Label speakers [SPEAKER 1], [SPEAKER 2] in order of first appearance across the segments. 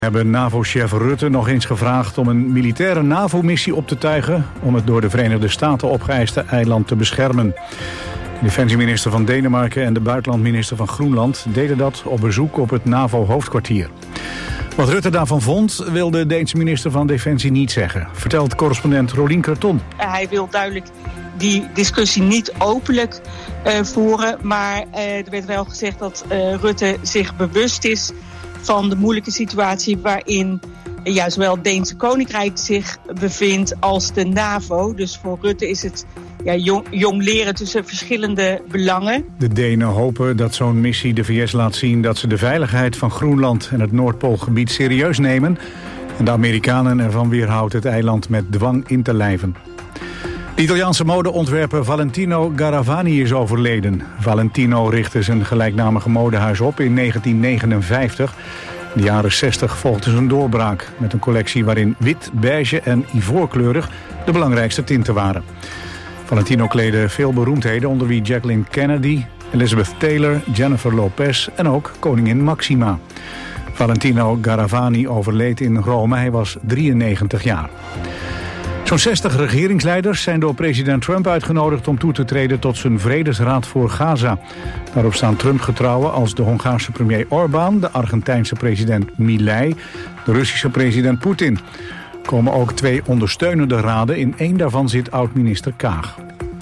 [SPEAKER 1] Hebben NAVO-chef Rutte nog eens gevraagd om een militaire NAVO-missie op te tuigen om het door de Verenigde Staten opgeëiste eiland te beschermen. De defensieminister van Denemarken en de buitenlandminister van Groenland deden dat op bezoek op het NAVO-hoofdkwartier. Wat Rutte daarvan vond, wil de Deense minister van Defensie niet zeggen, vertelt correspondent Rolien Kreton.
[SPEAKER 2] Hij wil duidelijk die discussie niet openlijk voeren, maar er werd wel gezegd dat Rutte zich bewust is van de moeilijke situatie waarin zowel het Deense Koninkrijk zich bevindt als de NAVO. Dus voor Rutte is het jong leren tussen verschillende belangen.
[SPEAKER 1] De Denen hopen dat zo'n missie de VS laat zien dat ze de veiligheid van Groenland en het Noordpoolgebied serieus nemen en de Amerikanen ervan weerhoudt het eiland met dwang in te lijven. De Italiaanse modeontwerper Valentino Garavani is overleden. Valentino richtte zijn gelijknamige modehuis op in 1959. In de jaren 60 volgde zijn doorbraak met een collectie waarin wit, beige en ivoorkleurig de belangrijkste tinten waren. Valentino kleedde veel beroemdheden, onder wie Jacqueline Kennedy, Elizabeth Taylor, Jennifer Lopez en ook koningin Maxima. Valentino Garavani overleed in Rome, hij was 93 jaar. Zo'n 60 regeringsleiders zijn door president Trump uitgenodigd om toe te treden tot zijn vredesraad voor Gaza. Daarop staan Trump-getrouwen als de Hongaarse premier Orbán, de Argentijnse president Milei, de Russische president Poetin. Er komen ook 2 ondersteunende raden, in 1 daarvan zit oud-minister Kaag.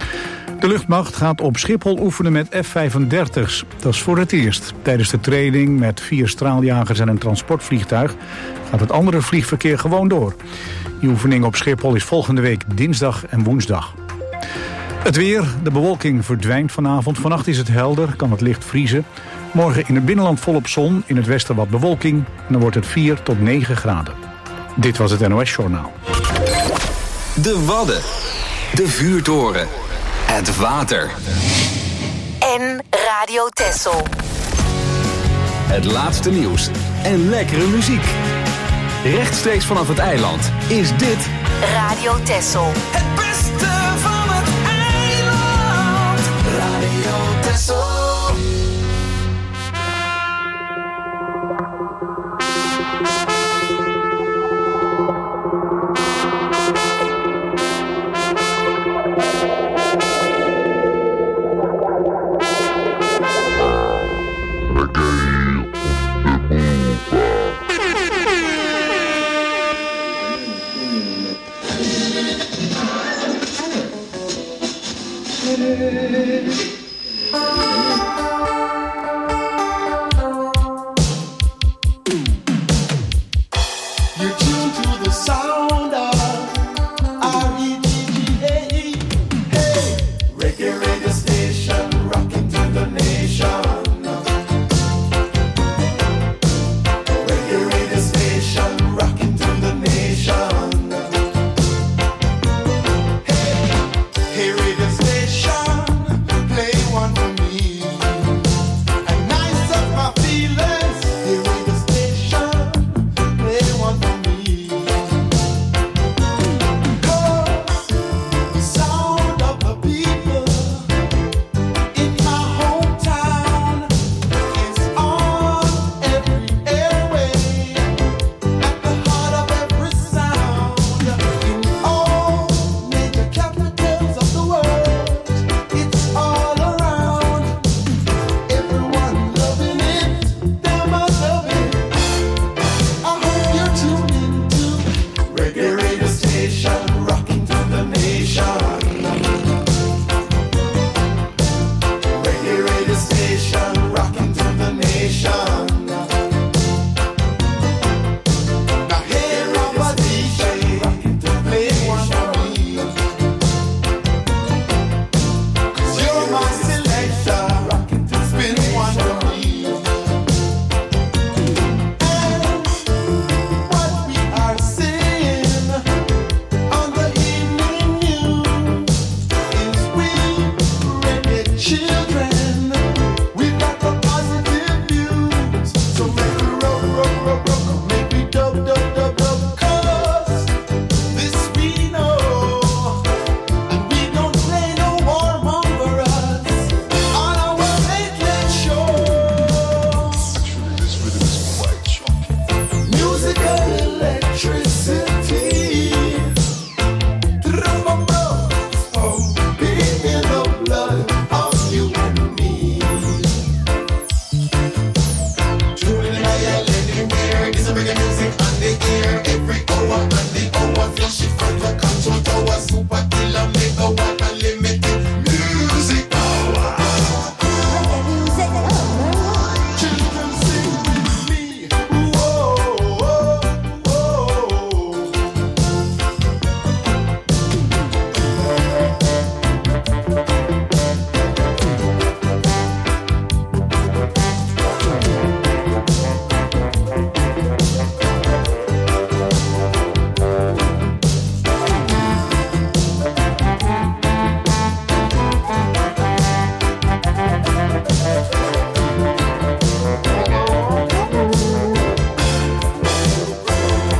[SPEAKER 1] De luchtmacht gaat op Schiphol oefenen met F-35's. Dat is voor het eerst. Tijdens de training met 4 straaljagers en een transportvliegtuig gaat het andere vliegverkeer gewoon door. Die oefening op Schiphol is volgende week dinsdag en woensdag. Het weer, de bewolking verdwijnt vanavond. Vannacht is het helder, kan het licht vriezen. Morgen in het binnenland volop zon, in het westen wat bewolking. En dan wordt het 4 tot 9 graden. Dit was het NOS Journaal.
[SPEAKER 3] De Wadden, de vuurtoren, het water.
[SPEAKER 4] En Radio Texel.
[SPEAKER 3] Het laatste nieuws en lekkere muziek. Rechtstreeks vanaf het eiland is dit
[SPEAKER 4] Radio Texel.
[SPEAKER 5] Het beste van het eiland. Radio Texel.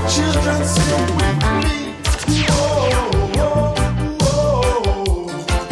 [SPEAKER 5] Children sing with me. Oh, oh, oh.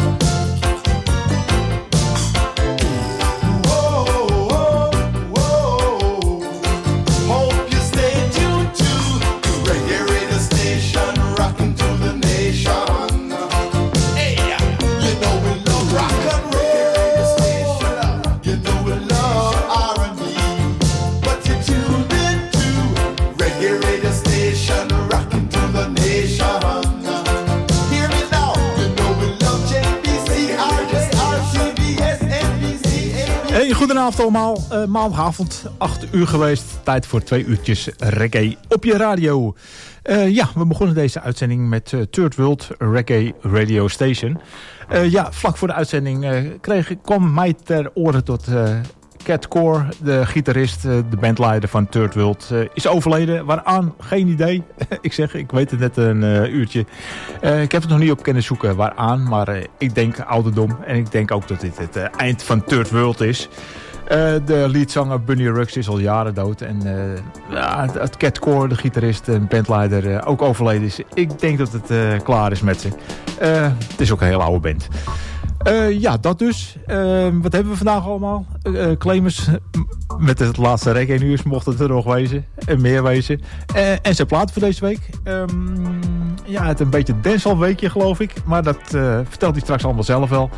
[SPEAKER 5] Oh, oh, oh. Hope you stay tuned to the reggae radio station, rocking to the nation. Hey, you know we love rock and roll. You know we love R&B, but you tuned into reggae radio station, rocking to the nation. Hear me now. You know we love JBC, RJR, CBS, NBC, ABC.
[SPEAKER 6] Hey, goedenavond allemaal. Maandagavond, 8 uur geweest. Tijd voor 2 uurtjes reggae op je radio. We begonnen deze uitzending met Third World Reggae Radio Station. Vlak voor de uitzending kwam mij ter oren tot Cat Core, de gitarist, de bandleider van Third World, is overleden. Waaraan? Geen idee. Ik weet het net een uurtje. Ik heb het nog niet op kunnen zoeken waaraan, maar ik denk ouderdom. En ik denk ook dat dit het eind van Third World is. De leadzanger Bunny Ruggs is al jaren dood. En het Cat Core, de gitarist en bandleider, ook overleden is. Ik denk dat het klaar is met ze. Het is ook een hele oude band. Dat dus. Wat hebben we vandaag allemaal? Claimers met het laatste reggae nieuws mocht het er nog wezen. En meer wezen. En zijn plaat voor deze week. Het een beetje dancehall weekje geloof ik. Maar dat vertelt hij straks allemaal zelf wel.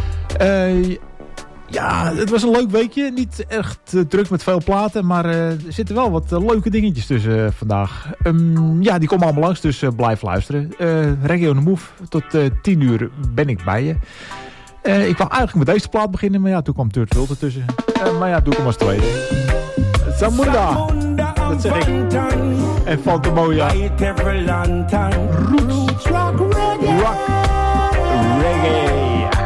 [SPEAKER 6] Het was een leuk weekje. Niet echt druk met veel platen. Maar er zitten wel wat leuke dingetjes tussen vandaag. Die komen allemaal langs, dus blijf luisteren. Reggae on the Move. Tot 10 uur ben ik bij je. Ik wou eigenlijk met deze plaat beginnen. Maar toen kwam Third World ertussen. Doe ik hem als tweede. Samunda. Dat zeg ik. En Fantamoya. Roots. Rock reggae.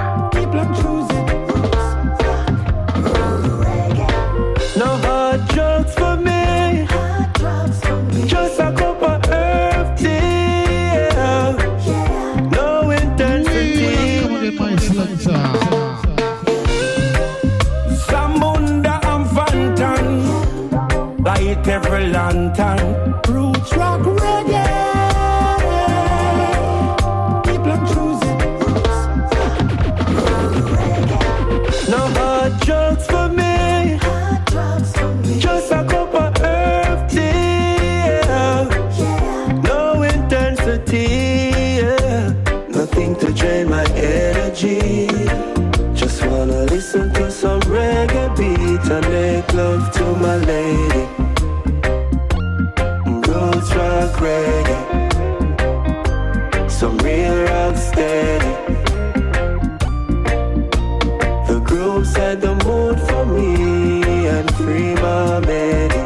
[SPEAKER 7] No hard drugs for me. Just a cup of herb tea. No intensity. Samunda and Fantan. Light every lantern. Roots rock reggae. People and choose. No hard drugs for me. Just a cup of herb tea. No intensity. Nothing to drain my energy. Just wanna listen to some reggae beat and make love to my lady. Roots rock reggae. Some real rock steady. The groove set the mood for me and free my baby.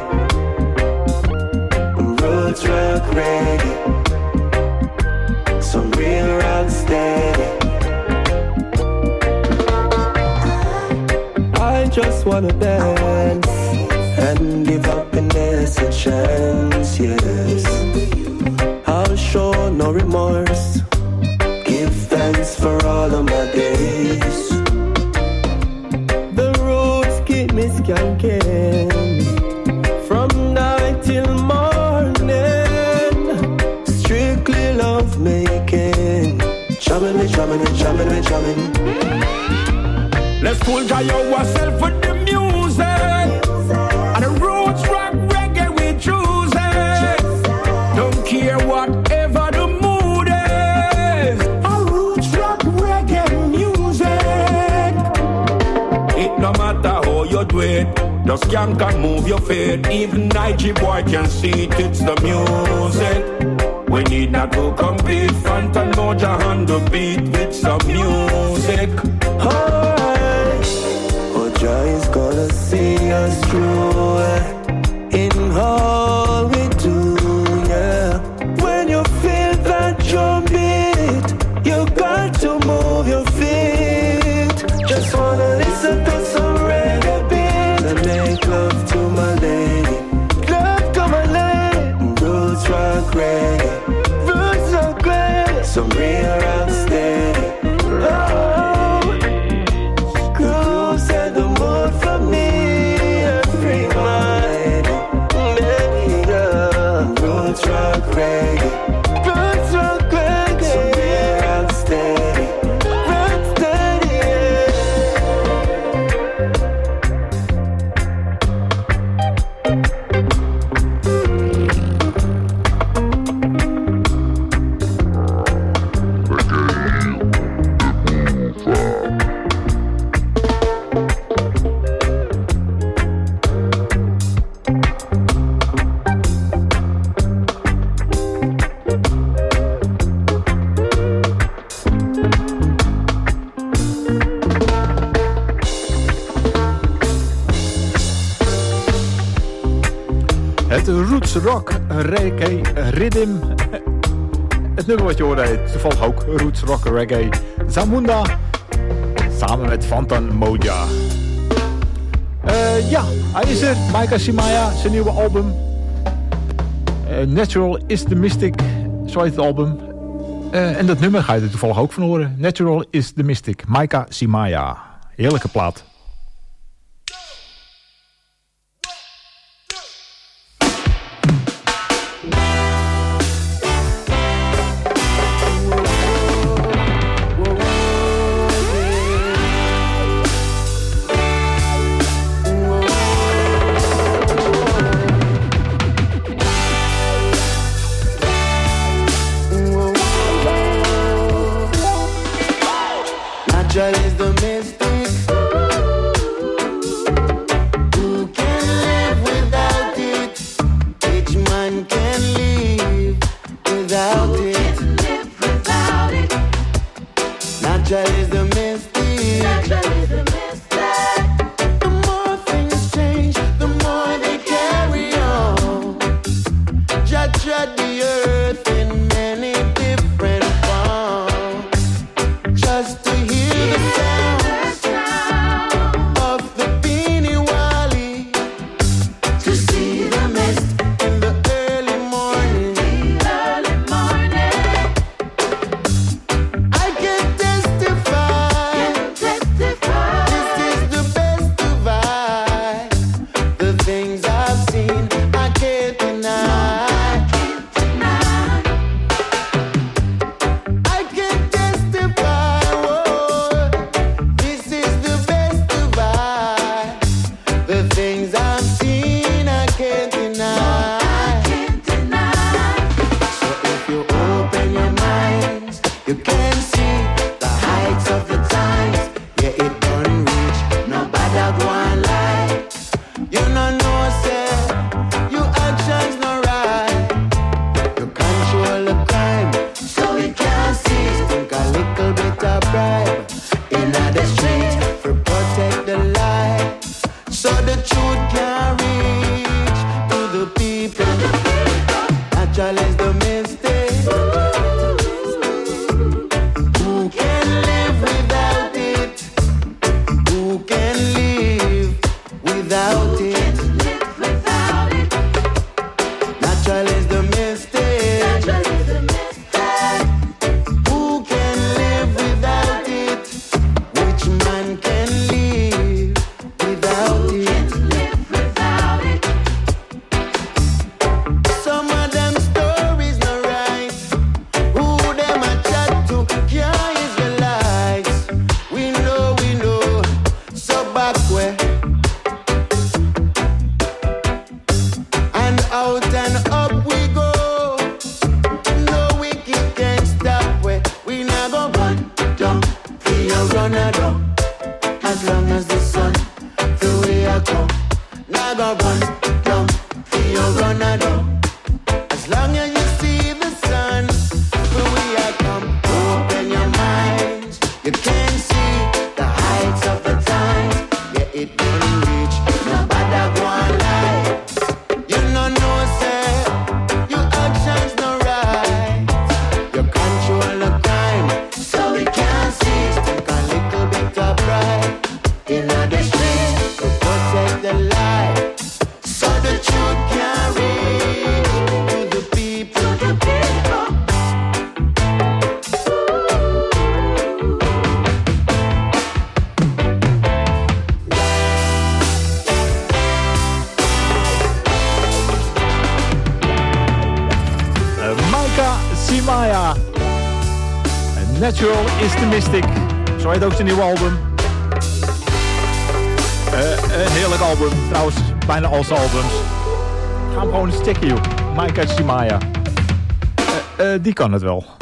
[SPEAKER 7] Roots rock reggae. Some real rock steady. I just wanna dance and give happiness a chance, yes. I'll show no remorse. Give thanks for all of my days. The roots keep me skanking from night till morning. Strictly love making. Jamming. Let's pull dry ourselves with the music. And the roots rock reggae we choose it. Don't care whatever the mood is. A roots rock reggae music. It no matter how you do it. Just can move your feet. Even Nige boy can see it. It's the music. We need not to compete. Fanta Moja on the beat with some music. Alright. Oja is gonna see us through in all we do, yeah. When you feel that drum beat, you got to move your feet. Just wanna listen to some reggae beat and make love to my lady. Love to my lady. Roots rock reggae. Some real rock steady. Grooves set the mood for me and free my
[SPEAKER 5] roots rock reggae. Roots rock reggae. So we're rock steady. Rock steady, yeah.
[SPEAKER 6] Het Roots Rock Reggae Rhythm. Het nummer wat je hoorde heet toevallig ook Roots Rock Reggae Zamunda. Samen met Fantan Moja. Ja, hij is er. Micah Simaya, zijn nieuwe album. Natural is the Mystic, zo heet het album. En dat nummer ga je er toevallig ook van horen. Natural is the Mystic, Micah Simaya. Heerlijke plaat.
[SPEAKER 5] Natural is the mystic. Who can live without it? Each man can live without it. Natural is the mystic. The more things change, the more they carry on. Judge the earth in many different forms. Just to hear the sound of the Beanie Wally, to see the mist in the early morning. I can testify, this is the best divide. The things I've seen, I can't deny. I can testify, oh, this is the best divide. The things I've seen, I can't deny. So if you open your minds, you can see the heights of the times. Yeah, it don't reach no bad one lie. You know, say, your actions no right. You control the crime, so we can't cease. Think a little bit of bribe in the street for protect the light, so the truth can reach to the people. Natural is the mistake. Who can live without it? Who can live without it? Natural is the mistake. Who can live without it? Which man can live without it? Some of them stories
[SPEAKER 6] Shimaya. And Natural is the Mystic. Zo heet ook zijn nieuwe album. Een heerlijk album. Trouwens, bijna al zijn albums. Ga hem gewoon eens checken, joh. Micah Shimaya. Die kan het wel.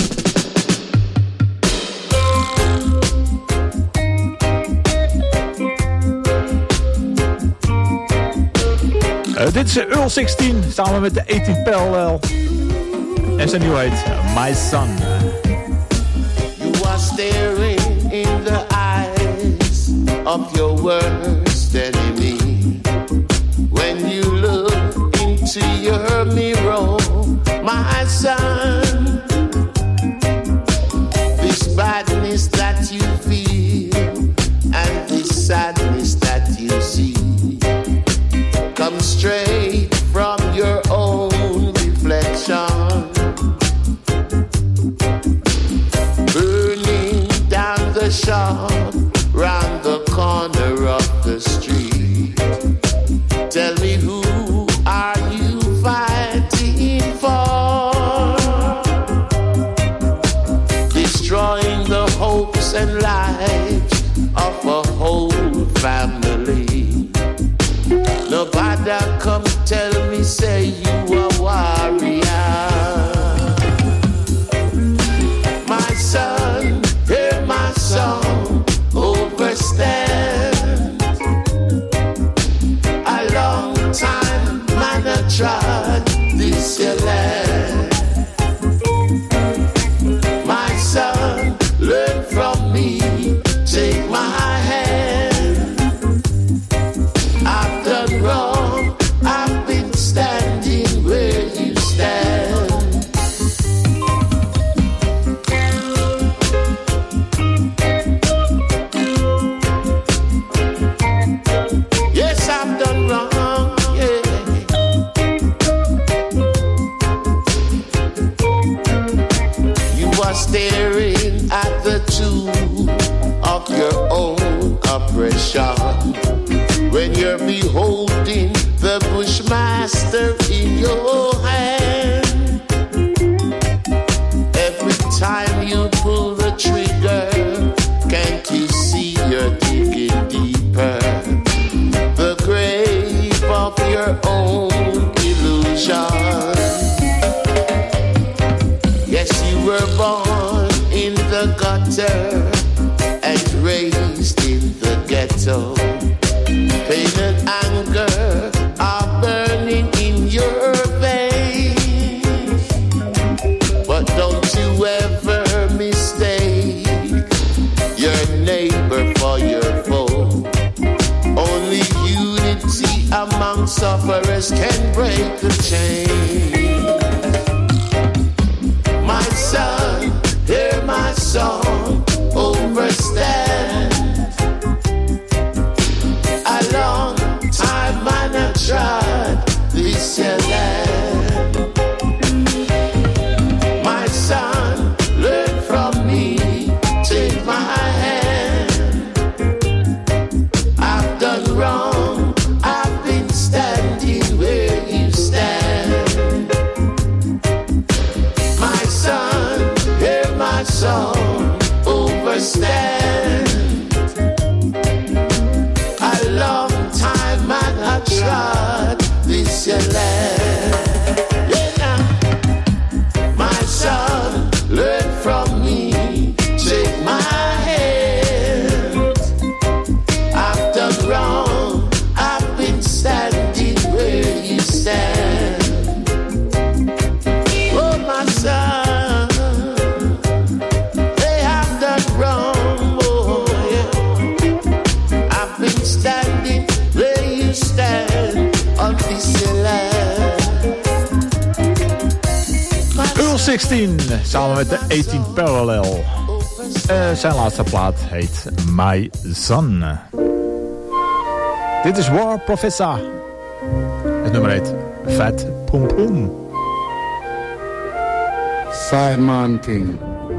[SPEAKER 6] Dit is Earl 16 samen met de 18 Parallel. En zijn nieuw heet My Son.
[SPEAKER 8] You are staring in the eyes of your worst enemy. When you look into your mirror, my son, this badness that you feel and this sadness that you see come straight from your own reflection, burning down the shop round the corner of the street. Tell me, who are you fighting for? Destroying the hopes and lives of a whole family. Nobody come tell me, say you a warrior. My son, hear my song, overstand. A long time man a trod this your land. My son, learn from me, take my hand. I've done wrong, I've been standing where you stand. Yes, I've done wrong, yeah. You are staring at the tomb of your own oppression. When you're beholding the Bushmaster in your hand, every time you pull the trigger, can't you see you're digging deeper? The grave of your own illusion. Yes, you were born in the gutter and raised in the ghetto. Pain and anger are burning in your veins. But don't you ever mistake your neighbor for your foe. Only unity among sufferers can break the chain. My son, hear my song, overstand. A long time man a trod this your land. My son, learn from me, take my hand. I've done wrong, I've been standing where you stand. My son, hear my song, overstand. A long time man I trod this your land. Yeah, now. My son, learn from me, take my hand. I've done wrong, I've been standing where you stand. Oh, my son, they have done wrong, oh yeah. I've been standing where you stand on this land.
[SPEAKER 6] Earl 16 samen met de 18 Parallel. Zijn laatste plaat heet My Son. Dit is War Professor. Het nummer heet Fat Pum Pum.
[SPEAKER 9] Simon King.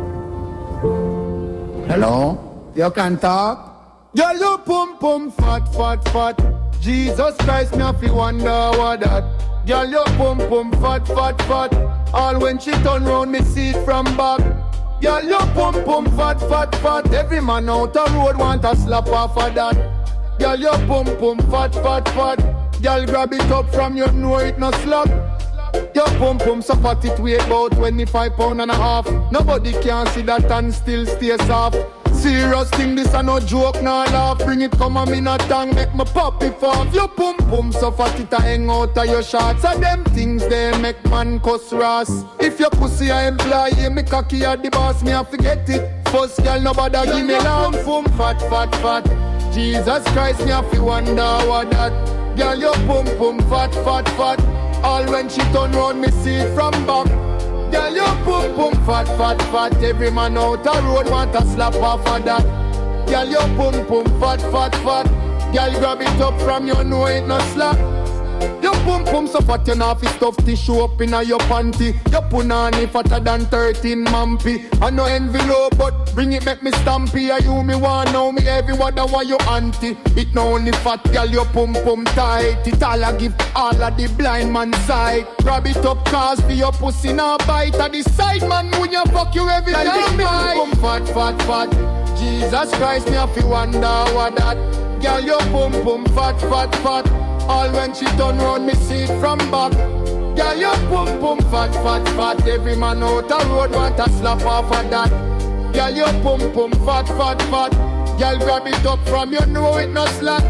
[SPEAKER 9] Hello? You can talk? Girl, you pum pum fat, fat, fat. Jesus Christ, me have to wonder what that. Girl, you pum pum fat, fat, fat. All when she turn round, me see it from back. Girl, you pump pump fat fat fat. Every man out the road want a slap off of that. Girl, you pump pump fat fat fat. Girl, grab it up from your know it no slap. Your pum pum so fat it weigh about 25 pound and a half. Nobody can see that and still stay soft. Serious thing, this a no joke, nah laugh. Bring it come on me not tongue, make me pop it off. Your pum pum so fat it a hang out of your shots. And them things they make man cuss ras. If your pussy a employee, me cocky at the boss, me a forget it. First girl nobody give me long pum fat fat fat. Jesus Christ, me a fi wonder what that. Girl your pum pum fat fat fat. All when she turn round, me see it from back. Girl, you pum pum fat fat fat. Every man out the road want a slap off of that. Girl, you pum pum fat fat fat. Girl, grab it up from your know it no slap. Your pum pum so fat you not fi stuff tissue up inna your panty. Your punani fatter than 13 mampy. I no envelope but bring it make me stampy. I you me want know me everyone that want you auntie. It no only fat girl your pum pum tight. It all I give all of the blind man sight. Grab it up cause for your pussy now bite. At the side man when you fuck you every time. Pum fat fat fat. Jesus Christ me have to wonder what that. Girl your pum pum fat fat fat. All when she turn round, me see it from back. Girl, you pum pum fat fat fat. Every man out the road want a slap off of that. Girl, you pum pum fat fat fat. Girl, grab it up from you know it no slack.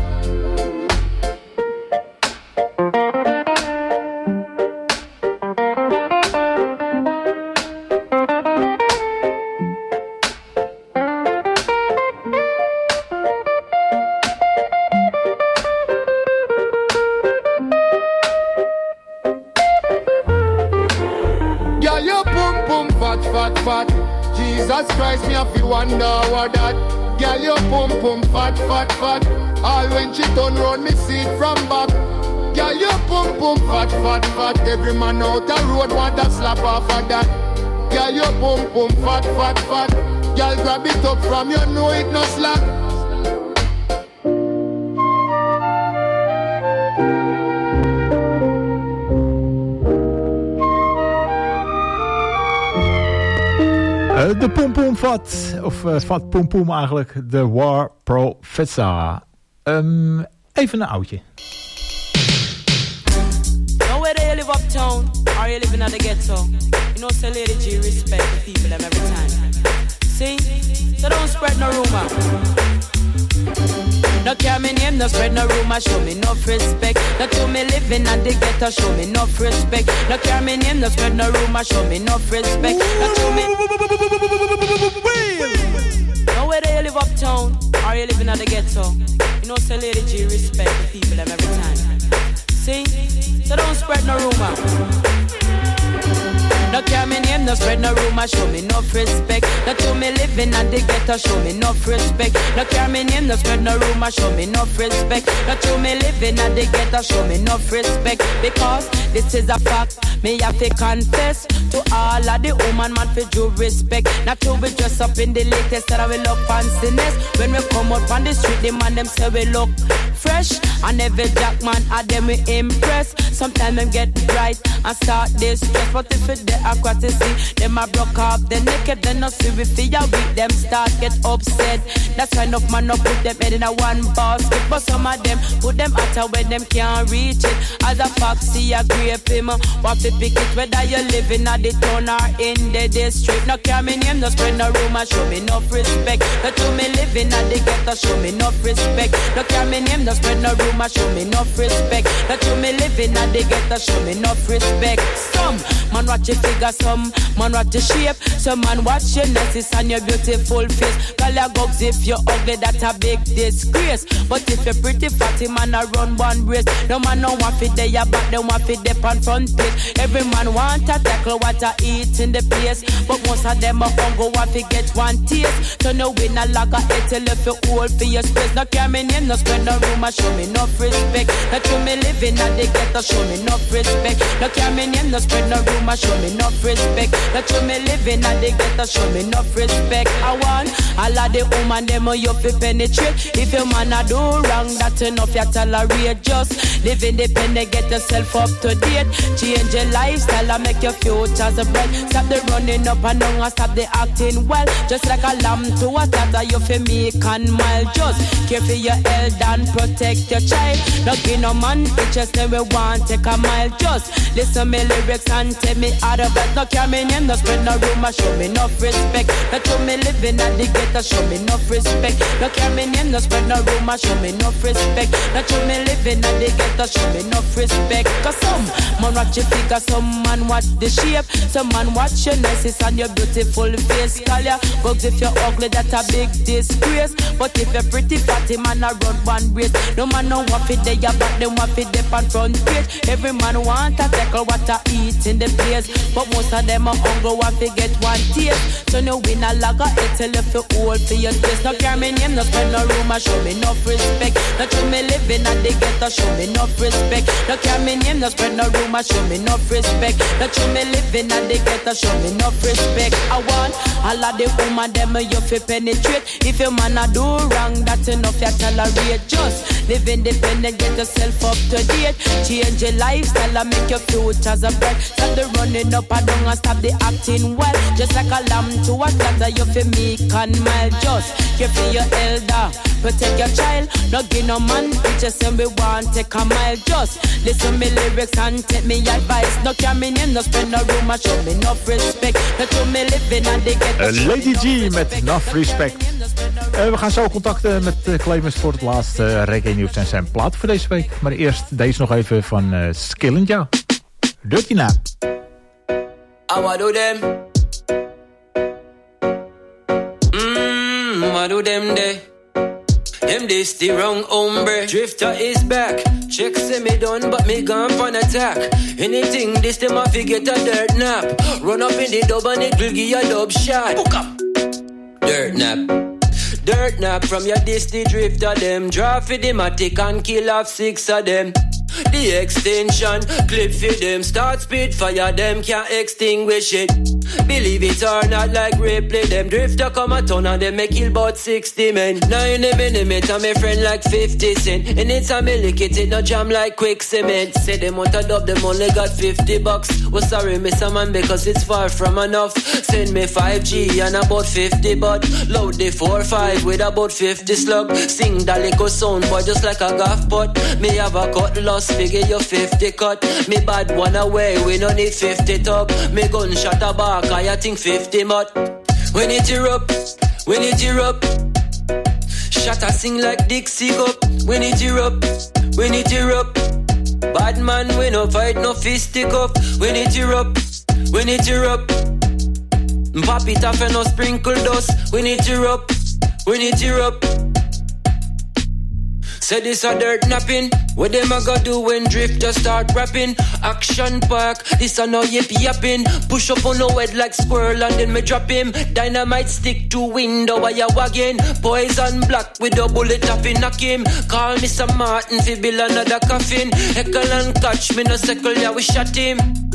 [SPEAKER 9] Jesus Christ, me have to wonder what that. Girl, you pum pum fat fat fat. All when she turn round, me see it from back. Girl, you pum pum fat fat fat. Every man out the road want a slap off of that. Girl, you pum pum fat fat fat. Girl, grab it up from you know it no slack.
[SPEAKER 6] De Pom Pom Vat, of Vat Pom Pom eigenlijk, de War Professor. Even een oudje.
[SPEAKER 10] Now whether you live uptown or you live in the ghetto, you know say Lady G respect the people them every time. See? So don't spread no rumor. No care me name, no spread no rumor, show me no respect. No to me living at the ghetto, show me no respect. No care me name, no spread no rumor, show me no respect. No to me. Now whether you live uptown or you live in the ghetto, you know say Lady G respect the people them every time. See? So don't spread no rumor. No care me name, no spread no rumor, show me no respect. No to me living at the ghetto, show me no respect. No care me name, no spread no rumor, show me no respect. No to me living at the ghetto, show me no respect. Because this is a fact, me have to confess to all of the woman man for due respect. Not to be dressed up in the latest that we look fanciness. When we come out on the street, the man them say we look fresh. And every jack man at them we impress. Sometimes them get bright and start this stress. But if it I got to see them a broke up, then naked, then not see we feel weak, them start get upset. That's why enough man not put them head in a one basket. But some of them put them out where them can't reach it. As a foxy, a grape him, what to pick it, whether you living at the town or in the district. No care me name, no spread no rumor, show me no respect. No to me living at the ghetto, show me no respect. No care me name, no spread no rumor, show me no respect. No to me living at the ghetto, show me no respect. Some man watch your figure, some man watch your shape, some man watch your necklace and your beautiful face. Call your gogs if you're ugly, that's a big disgrace. But if you're pretty fatty, man a run one race. No man no want fit there, but they want fit there on front page. Every man want to tackle what I eat in the place, but most of them are hungry want to get one taste. So no win a lager, till if you hold for your space. No care me name, no spread no rumor, show me no respect. No to me living at the ghetto, show me no respect. No care me name, no spread no rumor, show me enough respect. Not you me living at the ghetto, show me enough respect. I want all of the woman them you fi penetrate. If your man a do wrong, that's enough you tolerate. Just live independent, get yourself up to date. Change your lifestyle and make your future's bright. Stop the running up and down and stop the acting well. Just like a lamb to a slaughter, you fi make and mile. Just care for your elder and protect your child. Not give no man pictures, then we want take a mile. Just listen me lyrics and tell me out of it. No care me name, no spread no rumor, show me enough respect. Not you me living at the ghetto, show me enough respect. No care me name, no spread no rumor, show me enough respect. Not you me living at the ghetto, show me enough respect. Cause some man watch your figure, some man watch the shape, some man watch your niceness and your beautiful face. Call ya bugs if you're ugly, that's a big disgrace. But if you're pretty fatty, man a run one race. No man no want fit there, but them want fit there on front page. Every man want to tackle what I eat in the place, but most of them are hungry want to get one taste. So no win a lager, it's a little old for your taste. No care me name, no spend no room, show me enough respect. Not you me living at the ghetto, show me enough respect. No care me name, no spread no room, show me enough respect. Not you me living at the ghetto, show me enough respect. I want all of the woman them you fi penetrate. If your man a do wrong, that's enough you tolerate. Just live independent, get yourself up to date. Change your lifestyle and make your future's a bright. Stop the running up and down and stop the acting well. Just like a lamb to a slaughter, you fi meek and mild. Just care for your elder, protect your child. No give no man pictures and we want take a mile. Just listen me lyrics and take me advice. No care me name, no spend no room, show me enough respect. Not you me living and they get
[SPEAKER 6] Lady G met Enough Respect. We gaan zo contacten met Clemens voor het laatste reggae nieuws en zijn plaat voor deze week. Maar eerst deze nog even van Skillinja. Dirty Nap.
[SPEAKER 11] What do them? What do them they? Them this the wrong hombre. Drifter is back. Check say me done, but me gone for an attack. Anything this them a fi get a dirt nap. Run up in the dub and it will give you a dub shot. Book up. Dirt nap. Dirt nap from your disty drifter them. Draw for the matic and kill off 6 of them. The extension, clip for them. Start speed fire, them can't extinguish it. Believe it or not, like replay them. Drifter come a ton and them make kill about 60 men. 9mm and my friend like 50 cent. And it's a me lick it no jam like quick cement. Say them want to dub, them only got $50. Well sorry Mr. Man because it's far from enough. Send me 5G and about 50 but load the 4-5 with about 50 slug. Sing that little sound boy just like a gaff pot. Me have a cutlass, figure your 50 cut. Me bad one away, we no need 50 tub. Me gunshot a back, I think 50 mud. When it erupt, when it erupt. Shot a sing like Dixie cup. When it erupt, when it erupt. Bad man we no fight, no fisticuff. When it erupt, when it erupt. Pop it off and no sprinkle dust. When it erupt, when it erupt. Say this a dirt napping. What them a go do when drifters start rapping? Action park, this a no yip yapping. Push up on no head like squirrel and then me drop him. Dynamite stick to window while you wagging. Poison black with a bullet up in knock him. Call me some Martin fi build another coffin. Heckle and catch me no circle, yeah we shot him.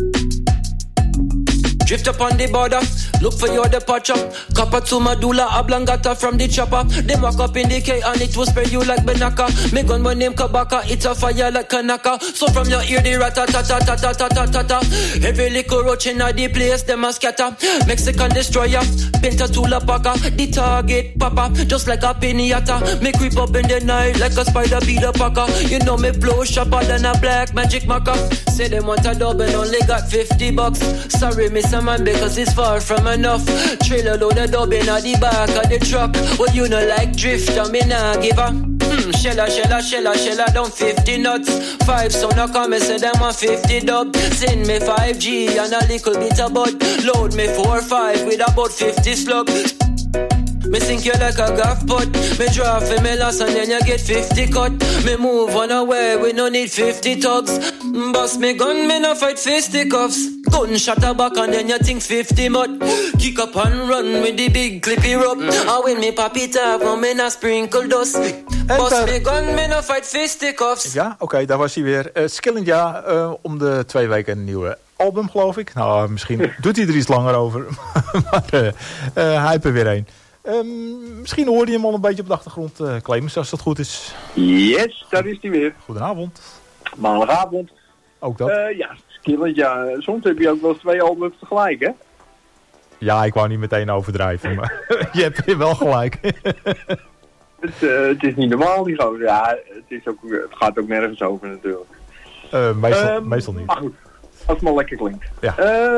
[SPEAKER 11] Drift up on the border, look for your departure. Copper to Madula, Ablangata from the chopper. Them walk up in the K and it will spread you like Benaka. Me gun my name Kabaka, it's a fire like Kanaka. So from your ear the rat-ta-ta-ta-ta-ta-ta-ta-ta. Every little roach in the place, them a scatter. Mexican destroyer, Pentatula Paka. The target papa, just like a pinata. Me creep up in the night like a spider beat a packer. You know me blow sharper than a black magic marker. Say them want a dub and only got $50. Sorry, Mr. Man, because it's far from enough. Trailer load a dub in the back of the truck. Well, you know like drifter, me nah give a Shella, down 50 nuts. 5 son a come and say them a 50 dub. Send me 5G and a little bit of bud. Load me 4-5 with about 50 slug. Me sink you like a gaff pot. Me draw for me loss and then you get 50 cut. Me move on away, we no need 50 tugs. Bust me gun, me no fight fisticuffs. Gunshot a back and then you think 50 mud. Kick up and run with the big clippy rope. And when me pop it up, no me no sprinkle dust. Bust me gun, me no fight fisticuffs.
[SPEAKER 6] Ja, oké, daar was hij weer. Skillinja, om de 2 weken een nieuwe album, geloof ik. Nou, misschien doet hij er iets langer over. Maar hij heeft er weer een. Misschien hoorde je hem al een beetje op de achtergrond, Clemens, als dat goed is.
[SPEAKER 12] Yes, daar is hij weer.
[SPEAKER 6] Goedenavond.
[SPEAKER 12] Maandagavond.
[SPEAKER 6] Ook dat?
[SPEAKER 12] Ja, skillend, ja. Soms heb je ook wel eens 2 albums tegelijk, hè?
[SPEAKER 6] Ja, ik wou niet meteen overdrijven, maar je hebt wel gelijk.
[SPEAKER 12] Het is niet normaal, die gozer. Ja, het gaat ook nergens over natuurlijk.
[SPEAKER 6] Meestal niet.
[SPEAKER 12] Maar goed, als het maar lekker klinkt.
[SPEAKER 6] Ja.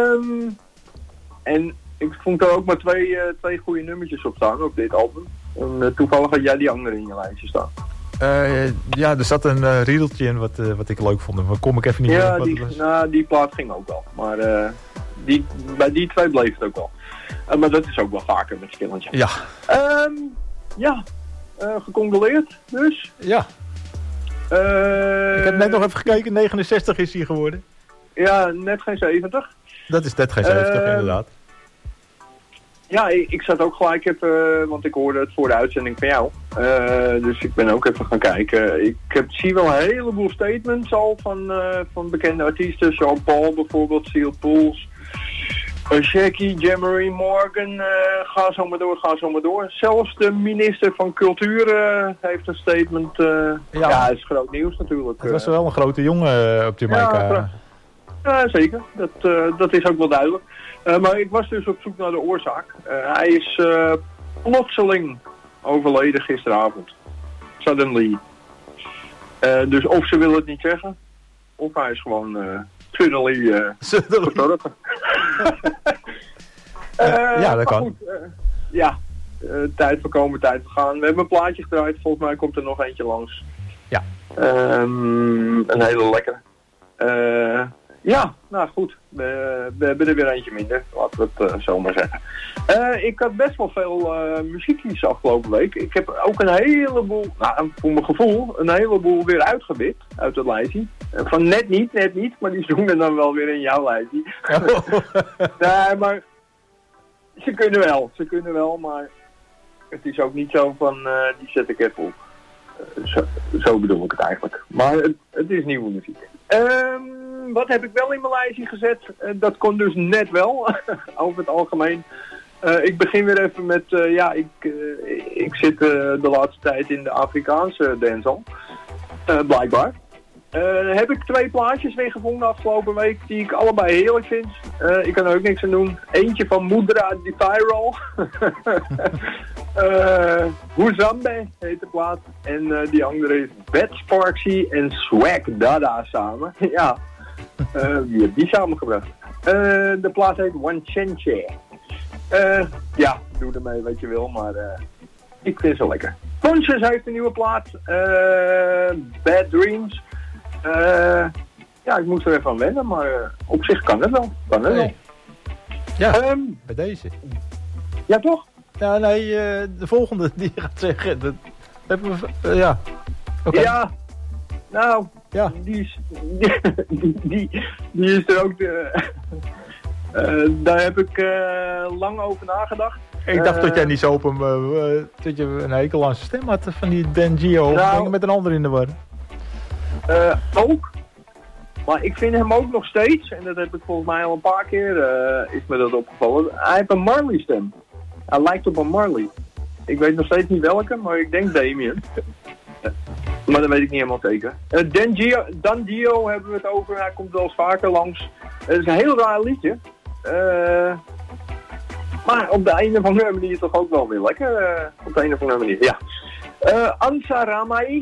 [SPEAKER 12] En ik vond er ook maar twee goede nummertjes op staan, op dit album. En toevallig had jij die andere in je lijstje staan.
[SPEAKER 6] Ja, er zat een riedeltje in wat ik leuk vond. Maar kom ik even niet meer.
[SPEAKER 12] Ja, die plaat ging ook wel. Maar bij die 2 bleef het ook wel. Maar dat is ook wel vaker met Skillentje.
[SPEAKER 6] Ja.
[SPEAKER 12] Gecondoleerd dus.
[SPEAKER 6] Ja. Ik heb net nog even gekeken, 69 is hij geworden.
[SPEAKER 12] Ja, net geen 70.
[SPEAKER 6] Dat is net geen 70, inderdaad.
[SPEAKER 12] Ja, ik zat ook gelijk even, want ik hoorde het voor de uitzending van jou. Dus ik ben ook even gaan kijken. Ik zie wel een heleboel statements al van bekende artiesten. Sean Paul bijvoorbeeld, Seal Pools, Shaggy, Jamery Morgan, ga zo maar door. Zelfs de minister van Cultuur heeft een statement. Ja, het is groot nieuws natuurlijk.
[SPEAKER 6] Het was wel een grote jongen op Jamaica.
[SPEAKER 12] Ja, zeker. Dat is ook wel duidelijk. Maar ik was dus op zoek naar de oorzaak. Hij is plotseling overleden gisteravond. Suddenly. Dus of ze wil het niet zeggen, of hij is gewoon suddenly gestorven.
[SPEAKER 6] Ja, dat kan.
[SPEAKER 12] Goed, tijd voorkomen, tijd vergaan. We hebben een plaatje gedraaid. Volgens mij komt er nog eentje langs.
[SPEAKER 6] Ja.
[SPEAKER 12] Een hele lekkere. Ja, nou goed. We hebben er weer eentje minder. Laten we het zo maar zeggen. Ik had best wel veel muziekjes afgelopen week. Ik heb ook een heleboel, voor mijn gevoel, een heleboel weer uitgebit uit het lijstje. Van net niet, maar die zoomen dan wel weer in jouw lijstje. Nee, maar ze kunnen wel, maar het is ook niet zo van, die zet ik even op. Zo bedoel ik het eigenlijk. Maar het is nieuwe muziek. Wat heb ik wel in mijn lijstje gezet? Dat kon dus net wel, over het algemeen. Ik begin weer even met, ik zit de laatste tijd in de Afrikaanse dancehall. Blijkbaar. Heb ik 2 plaatjes weer gevonden afgelopen week die ik allebei heerlijk vind. Ik kan er ook niks aan doen. Eentje van Mudra Di Viral. Hoezambe heet de plaat. En die andere is Bad Sparksy en Swag Dada samen. Ja, wie heeft die samengebracht? De plaat heet Wanchenche. Ja, doe ermee wat je wil, maar ik vind ze lekker. Conscious heeft een nieuwe plaat. Bad Dreams. Ja, ik moest er even aan wennen, maar op zich kan het wel.
[SPEAKER 6] Ja, bij deze.
[SPEAKER 12] Ja, toch?
[SPEAKER 6] Ja, nee, de volgende die je gaat zeggen, dat hebben we, ja. Okay.
[SPEAKER 12] Ja, nou,
[SPEAKER 6] ja.
[SPEAKER 12] Die is er ook, daar heb ik lang over nagedacht.
[SPEAKER 6] Ik dacht dat jij niet zo op hem, dat je een hekel aan zijn stem had van die Dan Gio, nou, met een ander in de war.
[SPEAKER 12] Ook. Maar ik vind hem ook nog steeds, en dat heb ik volgens mij al een paar keer, is me dat opgevallen. Hij heeft een Marley stem. Hij lijkt op een Marley. Ik weet nog steeds niet welke, maar ik denk Damien. Maar dat weet ik niet helemaal zeker. Dan Gio hebben we het over, hij komt wel eens vaker langs. Het is een heel raar liedje. Maar op de een of andere manier toch ook wel weer lekker. Op de een of andere manier, ja. Ansa Ramai.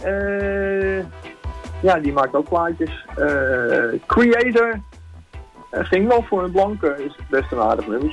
[SPEAKER 12] Ja, die maakt ook plaatjes. Creator. Ging wel voor een blanke. Is best een aardig nummertje.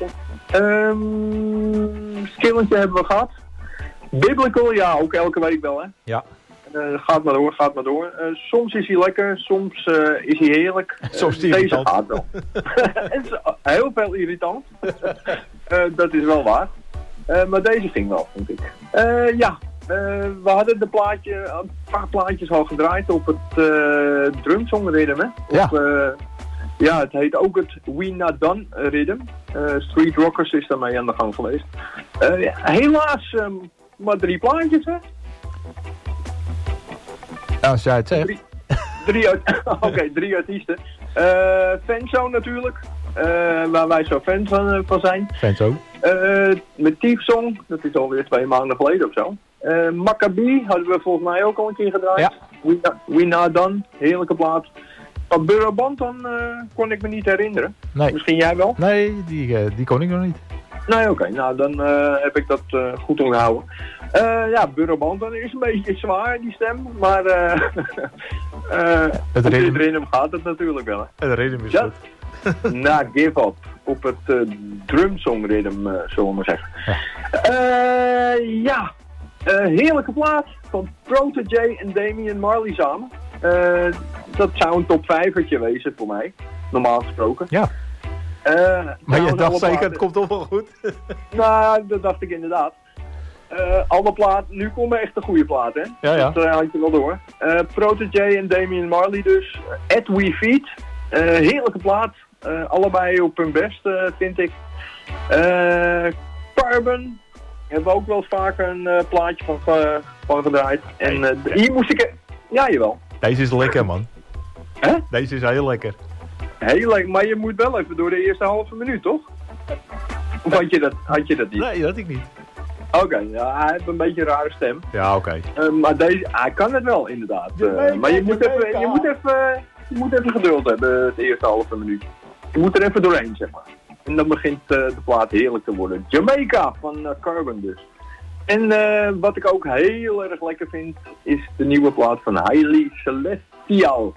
[SPEAKER 12] Skillentje hebben we gehad. Biblical, ja, ook elke week wel, hè.
[SPEAKER 6] Ja.
[SPEAKER 12] Gaat maar door. Soms is hij lekker, soms is hij heerlijk.
[SPEAKER 6] Soms
[SPEAKER 12] deze gaat wel. Heel veel irritant. Dat is wel waar. Maar deze ging wel, vind ik. Ja. We hadden een paar plaatjes al gedraaid op het drumsong rhythm, hè?
[SPEAKER 6] Ja.
[SPEAKER 12] Ja, het heet ook het We Not Done rhythm. Street Rockers is daarmee aan de gang geweest. Helaas maar 3 plaatjes, hè?
[SPEAKER 6] Als jij het zegt.
[SPEAKER 12] Oké, 3 artiesten. Fanzone natuurlijk. Waar wij zo fan van zijn.
[SPEAKER 6] Fanzo.
[SPEAKER 12] Met Thief Song, dat is alweer 2 maanden geleden of zo. Maccabi hadden we volgens mij ook al een keer gedraaid.
[SPEAKER 6] Ja.
[SPEAKER 12] We Not Done, heerlijke plaat. Van Burro Banton kon ik me niet herinneren.
[SPEAKER 6] Nee.
[SPEAKER 12] Misschien jij wel?
[SPEAKER 6] Nee, die kon ik nog niet.
[SPEAKER 12] Nee, oké. Nou, dan heb ik dat goed onthouden. Ja, Burro Banton is een beetje zwaar, die stem. Maar
[SPEAKER 6] het
[SPEAKER 12] op dit ritme gaat het natuurlijk wel. Hè.
[SPEAKER 6] Het ritme is goed.
[SPEAKER 12] Na Give Up. Op het drumsong ritme, zullen we maar zeggen. Ja. Heerlijke plaat van Protégé en Damian Marley samen. Dat zou een top 5'ertje wezen voor mij, normaal gesproken.
[SPEAKER 6] Ja. Maar je dacht zeker, het komt toch wel goed?
[SPEAKER 12] Nou, dat dacht ik inderdaad. Alle platen, nu komen echt de goede platen, hè?
[SPEAKER 6] Ja.
[SPEAKER 12] Dat had je wel door. Protégé en Damian Marley dus. At We Feed. Heerlijke plaat. Allebei op hun best, vind ik. Carbon. Hebben we ook wel eens vaker een plaatje van gedraaid. En hier moest ik... Ja, jawel.
[SPEAKER 6] Deze is lekker, man.
[SPEAKER 12] Hè?
[SPEAKER 6] Deze is heel lekker.
[SPEAKER 12] Heel lekker, maar je moet wel even door de eerste halve minuut, toch? Of had je dat niet?
[SPEAKER 6] Nee, dat had ik niet.
[SPEAKER 12] Oké, ja, hij heeft een beetje een rare stem.
[SPEAKER 6] Ja, oké.
[SPEAKER 12] Maar deze, hij kan het wel, inderdaad. Maar je moet even geduld hebben, het eerste halve minuut. Je moet er even doorheen, zeg maar. En dan begint de plaat heerlijk te worden. Jamaica van Carbon dus. En wat ik ook heel erg lekker vind, is de nieuwe plaat van Highly Celestial.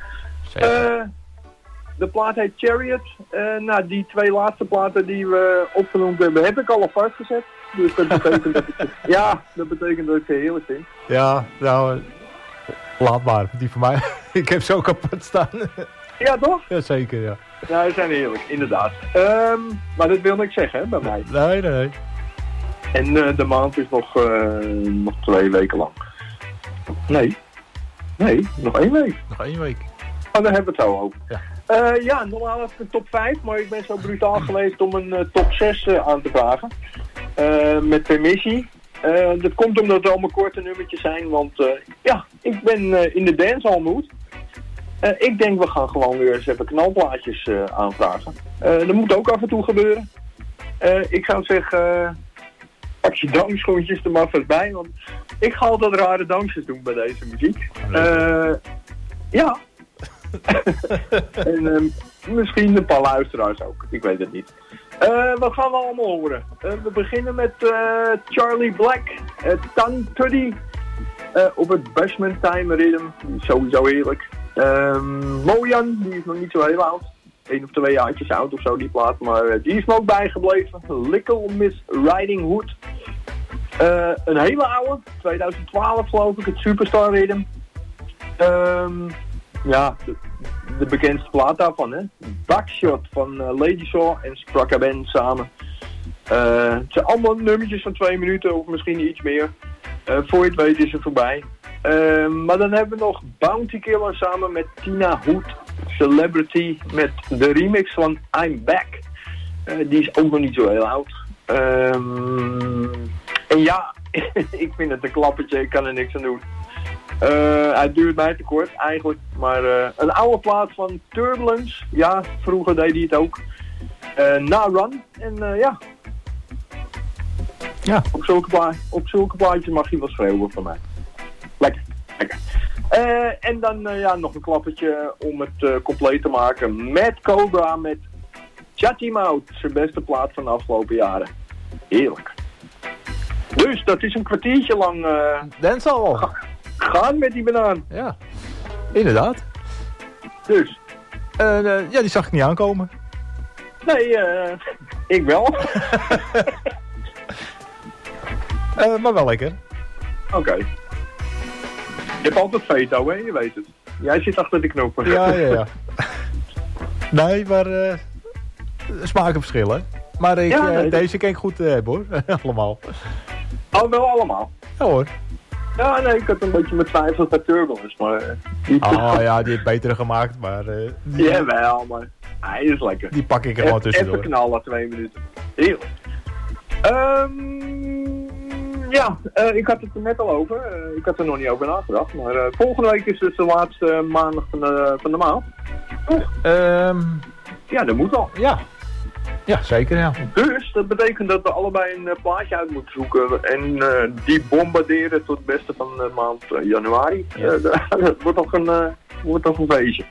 [SPEAKER 12] De plaat heet Chariot. Nou, die 2 laatste platen die we opgenoemd hebben, heb ik al vastgezet. Dus dat betekent dat dat betekent dat ik ze heerlijk vind.
[SPEAKER 6] Ja, nou, laat maar. Die van mij. Ik heb ze ook apart staan.
[SPEAKER 12] Ja, toch?
[SPEAKER 6] Jazeker, ja.
[SPEAKER 12] Ja, die zijn heerlijk, inderdaad. Maar dat wil niks zeggen, hè, bij mij.
[SPEAKER 6] Nee.
[SPEAKER 12] En de maand is nog 2 weken lang. Nee, nog 1 week.
[SPEAKER 6] Nog 1 week.
[SPEAKER 12] Oh, daar hebben we het zo over.
[SPEAKER 6] Ja.
[SPEAKER 12] Normaal had ik een top 5, maar ik ben zo brutaal geweest om een top 6 aan te vragen. Met permissie. Dat komt omdat het allemaal korte nummertjes zijn, want ik ben in de dancehall mood. Ik denk, we gaan gewoon weer eens even knalplaatjes aanvragen. Dat moet ook af en toe gebeuren. Ik zou zeggen, pak je dansschoentjes er maar vast bij, want ik ga altijd rare dansjes doen bij deze muziek. Ja. En misschien een paar luisteraars ook, ik weet het niet. Wat gaan we allemaal horen? We beginnen met Charlie Black, Tan Tuddy, op het Bashment Time Rhythm, die is sowieso heerlijk. Mojan, die is nog niet zo heel oud. 1 of 2 jaartjes oud of zo, die plaat. Maar die is me ook bijgebleven. Little Miss Riding Hood. Een hele oude. 2012 geloof ik. Het Superstar Rhythm. De bekendste plaat daarvan, hè. Backshot van Lady Saw en Spraka Band samen. Het zijn allemaal nummertjes van 2 minuten of misschien iets meer. Voor je het weet is het voorbij. Maar dan hebben we nog Bounty Killer samen met Tina Hood, Celebrity, met de remix van I'm Back. Die is ook nog niet zo heel oud. En ja, ik vind het een klappertje, ik kan er niks aan doen. Hij duurt mij te kort eigenlijk, maar een oude plaat van Turbulence. Ja, vroeger deed hij het ook. Na Run. En
[SPEAKER 6] ja.
[SPEAKER 12] Op zulke plaatjes mag hij wel schreeuwen van mij. Lekker. En dan nog een klappertje om het compleet te maken. Mad Cobra met Chatty Mouth. Zijn beste plaat van de afgelopen jaren. Heerlijk. Dus dat is een kwartiertje lang...
[SPEAKER 6] Dancehall.
[SPEAKER 12] Gaan met die banaan.
[SPEAKER 6] Ja, inderdaad.
[SPEAKER 12] Dus?
[SPEAKER 6] Die zag ik niet aankomen.
[SPEAKER 12] Nee, ik wel.
[SPEAKER 6] Maar wel lekker.
[SPEAKER 12] Oké. Je hebt altijd veto, hè? Je weet het. Jij zit achter de knoppen.
[SPEAKER 6] Ja. Nee, maar smakenverschillen. Maar deze ken ik goed hebben, hoor. Allemaal.
[SPEAKER 12] Oh, wel allemaal?
[SPEAKER 6] Ja, hoor.
[SPEAKER 12] Ja, nee, ik had een beetje met twijfels bij Turbulence, maar...
[SPEAKER 6] die heeft betere gemaakt, maar...
[SPEAKER 12] Jawel, maar hij is lekker.
[SPEAKER 6] Die pak ik er gewoon tussendoor.
[SPEAKER 12] Even knallen, 2 minuten. Heerlijk. Ik had het er net al over. Ik had er nog niet over nagedacht, maar volgende week is dus de laatste maandag van de maand. Ja, dat moet al.
[SPEAKER 6] Ja, zeker, ja.
[SPEAKER 12] Dus dat betekent dat we allebei een plaatje uit moeten zoeken en die bombarderen tot het beste van de maand januari. Dat wordt nog een feestje.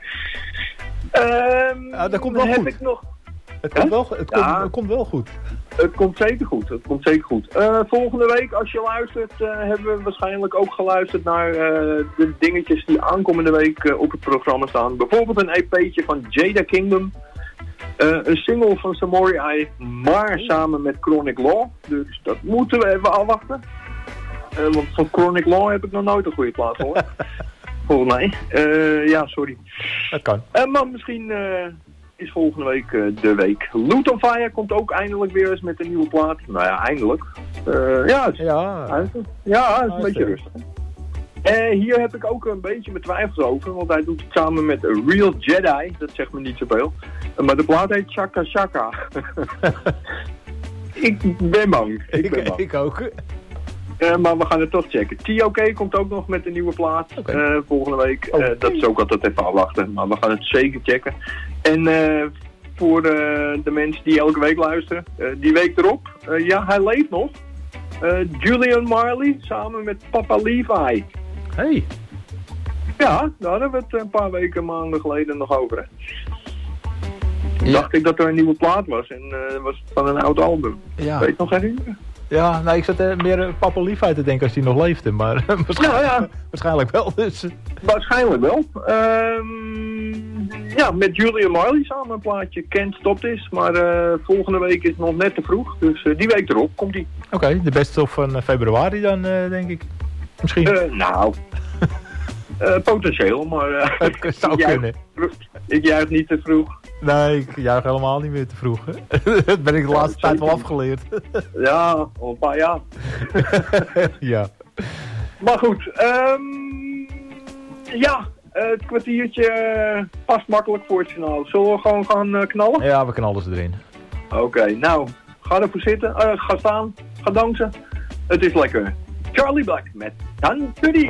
[SPEAKER 6] Dat komt wel goed. Het komt wel goed.
[SPEAKER 12] Het komt zeker goed. Volgende week, als je luistert, hebben we waarschijnlijk ook geluisterd naar de dingetjes die aankomende week op het programma staan. Bijvoorbeeld een EP'tje van Jada Kingdom. Een single van Samori I, maar samen met Chronic Law. Dus dat moeten we even afwachten. Want van Chronic Law heb ik nog nooit een goede plaat gehoord. Volgens mij. Ja, sorry.
[SPEAKER 6] Dat kan.
[SPEAKER 12] Maar misschien is volgende week de week. Loot on Fire komt ook eindelijk weer eens met een nieuwe plaat. Nou ja, eindelijk. Het is een beetje rustig. Hier heb ik ook een beetje mijn twijfels over, want hij doet het samen met Real Jedi. Dat zegt me niet zoveel. Maar de plaat heet Shaka Shaka. Ik ben bang.
[SPEAKER 6] Ik ook.
[SPEAKER 12] Maar we gaan het toch checken. TOK komt ook nog met een nieuwe plaat volgende week. Dat is ook altijd even afwachten, maar we gaan het zeker checken. En voor de mensen die elke week luisteren, die week erop, hij leeft nog. Julian Marley samen met Papa Levi.
[SPEAKER 6] Hey.
[SPEAKER 12] Ja, daar hadden we het een paar maanden geleden nog over. Hè. Dacht ik dat er een nieuwe plaat was en was het van een oud album. Ja. Weet je nog herinneren?
[SPEAKER 6] Ja, nou, ik zat meer Papa Levi te denken als hij nog leefde, maar waarschijnlijk wel. Dus. Waarschijnlijk wel.
[SPEAKER 12] Met Julian Marley samen een plaatje Can't Stop This, maar volgende week is het nog net te vroeg, dus die week erop komt die.
[SPEAKER 6] Oké, de beste of van februari dan, denk ik. Misschien.
[SPEAKER 12] Potentieel, maar
[SPEAKER 6] het zou kunnen.
[SPEAKER 12] Ik juich niet te vroeg.
[SPEAKER 6] Nee, ik juich helemaal niet meer te vroeg. Dat ben ik de laatste tijd wel afgeleerd.
[SPEAKER 12] Ja, al een paar jaar.
[SPEAKER 6] Ja.
[SPEAKER 12] Maar goed, het kwartiertje past makkelijk voor het finale. Zullen we gewoon gaan knallen?
[SPEAKER 6] Ja, we knallen ze erin.
[SPEAKER 12] Oké, nou, ga ervoor zitten, ga staan, ga dansen. Het is lekker. Charlie Black met Dan Tuddy.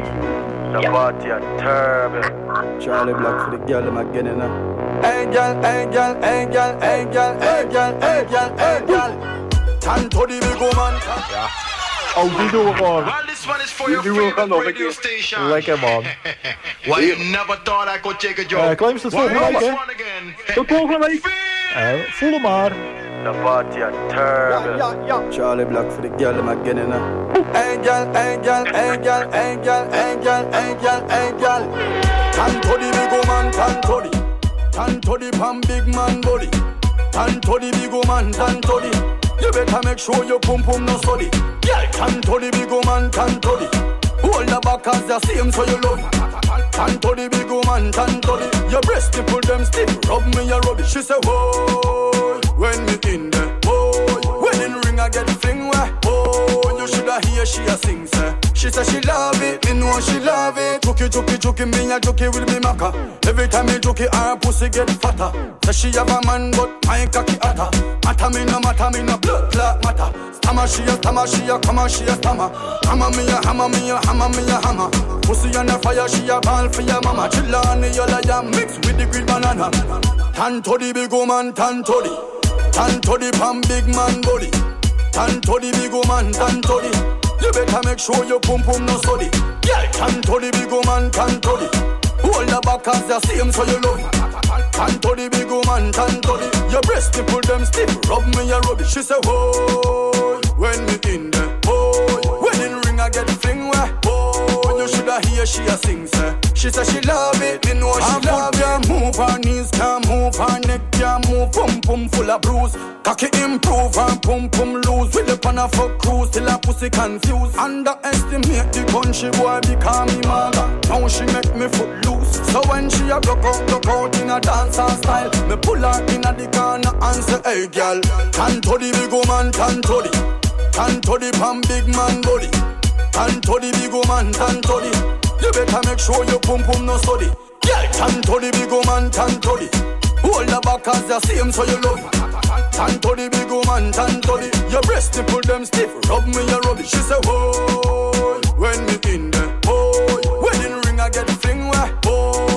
[SPEAKER 13] Charlie Black for the girl in my getting up. Hey girl, hey girl, hey girl, hey girl, hey girl, hey girl, hey girl. Dan Tuddy big woman.
[SPEAKER 6] Ja. Oh, die doen we gewoon.
[SPEAKER 14] Well, this one is for your favorite radio station.
[SPEAKER 6] Lekker man.
[SPEAKER 14] Why you never thought I could take a joke.
[SPEAKER 6] Claims tot volgende week, hè?
[SPEAKER 12] Tot volgende week.
[SPEAKER 6] Voel hem maar.
[SPEAKER 13] The party a turtle. Ja. Charlie Black for the girl in my getting up. Hey girl, hey girl, hey girl, hey girl, hey girl, hey girl, hey girl. Dan Tuddy big woman, Dan Tuddy. Dan Tuddy pam big man body. Dan Tuddy big woman, Dan Tuddy. You better make sure your pum pum no study. Yeah, Dan Tuddy big woman, Dan Tuddy. Hold the back as the same so you love. Dan Tuddy big woman, Dan Tuddy. Your breast nipple them stiff, rub me your rubbish. She say whoa, when me in there. Whoa, when in ring I get the fling where. Oh, you shoulda hear she a sing say. She say she love it, me know she love it. Jokey, jokey, jokey, me a jokey with me maka. Every time me jokey, her pussy get fatter. Say she have a man, but my cocky hotter. Matter me no blood clot matter. Stammer she a, come on she a stammer. Hammer me a, hammer me a, hammer me a hammer. Pussy on the fire, she a ball for your mama. Chill on the yellow yam mix with the green banana. Dan Tuddy big woman, Dan Tuddy. Dan Tuddy pam big man body. Dan Tuddy big woman, Dan Tuddy. You better make sure your pum pum no study. Yeah, Dan Tuddy big woman, Dan Tuddy. Hold the back as the same so you love. Dan Tuddy big woman, Dan Tuddy. Your breast nipple them stiff, rub me your rubbish. She say whoa, when me in there. Whoa, when in ring I get the fling where. Whoa, you shoulda hear she a sing say. She say she love it, me know she love it. Move her knees, can't move her neck, can't move. Pum pum full of bruise. Cocky improve her pum pum lose. With the pan of a cruise till her pussy confused. Underestimate the country boy become me mother. Now she make me foot loose. So when she a broke out in a dancer style, me pull her in a the corner and say, hey girl, Dan Tuddy big woman, Dan Tuddy. Dan Tuddy pam big man body. Dan Tuddy big woman, Dan Tuddy. You better make sure your pum pum no study. Yeah, Dan Tuddy big woman, Dan Tuddy. Hold the back as the same so you love. Dan Tuddy big woman, Dan Tuddy. Your breast nipple them stiff, rub me your rubbish. She say whoa, when me in there. Whoa, when in ring I get the fling where. Oh, you should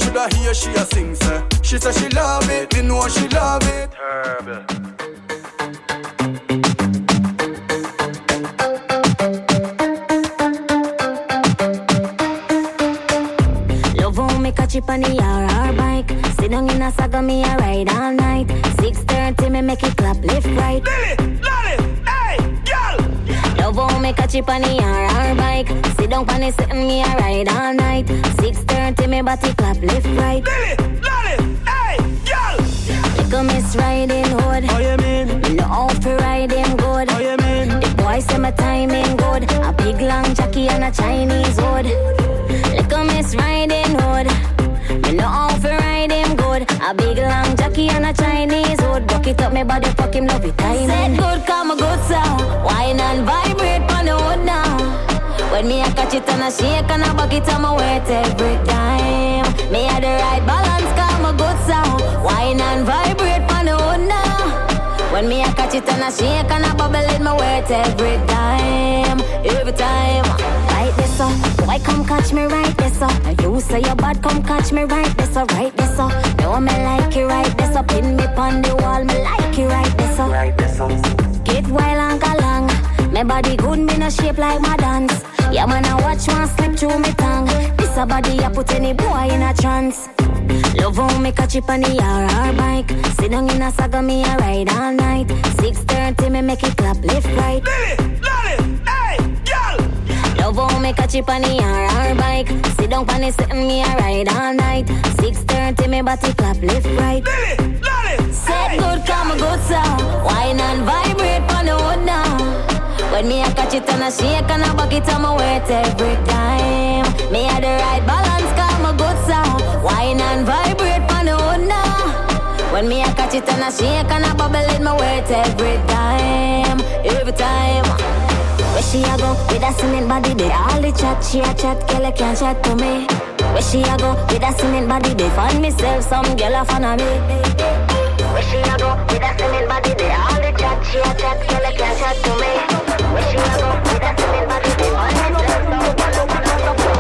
[SPEAKER 13] shoulda hear she a sing, say. She say she love it, me know she love it.
[SPEAKER 14] Terrible.
[SPEAKER 15] Catch up on the RR bike. Sit down in a saga, me a ride all night. 6:30, me make it clap left right.
[SPEAKER 7] Lolly, hey, girl.
[SPEAKER 15] Love how me catch up on the RR bike. Sit down on the sitting, me a ride all night. 6:30, me body clap left right.
[SPEAKER 7] Lolly, hey, girl.
[SPEAKER 15] Little miss riding hood.
[SPEAKER 13] How you mean?
[SPEAKER 15] Me know how to ride him good.
[SPEAKER 13] How you mean?
[SPEAKER 15] The boy say my timing good. A big long jockey and a Chinese hood. Little miss riding hood. Me know how to ride him good. A big long jockey and a Chinese hood. Buck it up, me body fuck him, love it timing. Said good, come a good sound. Wine and vibrate pon the hood now. When me a catch it and a shake and a buck it, I'ma wait every time. Me a the right balance, come a good sound. Wine and vibrate pon the hood now. When me a catch it and a shake and a bubble in my wait every time. Every time. Right this up, boy come catch me right this up. You say you're bad, come catch me right this up, right this up. No me like you right this up, pin me pon the wall, me like you right this up. Right this up. Get wild and go long, my body good, me no shape like my dance. Yeah man I watch one slip through me tongue. This a body I put any boy in a trance. Love how me catch up on the RR bike. Sit down in a saga, me a ride all night. 6:30, me make it clap left right.
[SPEAKER 7] Lolly, hey, girl.
[SPEAKER 15] Love how me catch up on the RR bike. Sit down on the sitting, me a ride all night. 6:30, me body clap left right. Said good, come a good sound. Wine and vibrate pon the hood now. When me a catch it and a shake and a buck it, I'ma wait every time. Me a the right balance, come a good sound. Wine and vibrate pon the hood now. When me a catch it and a shake and a bubble in my wait every time. Every time. Where she a go with a cement body, they all the chat, she a chat, girl can't chat to me. Where she a go with a cement body, they find myself, some girl a fan of me. Where she a go with a cement body, they all the chat, she a chat, girl can't chat to me. Where she a go with a cement body, they find myself, some girl a fan of me.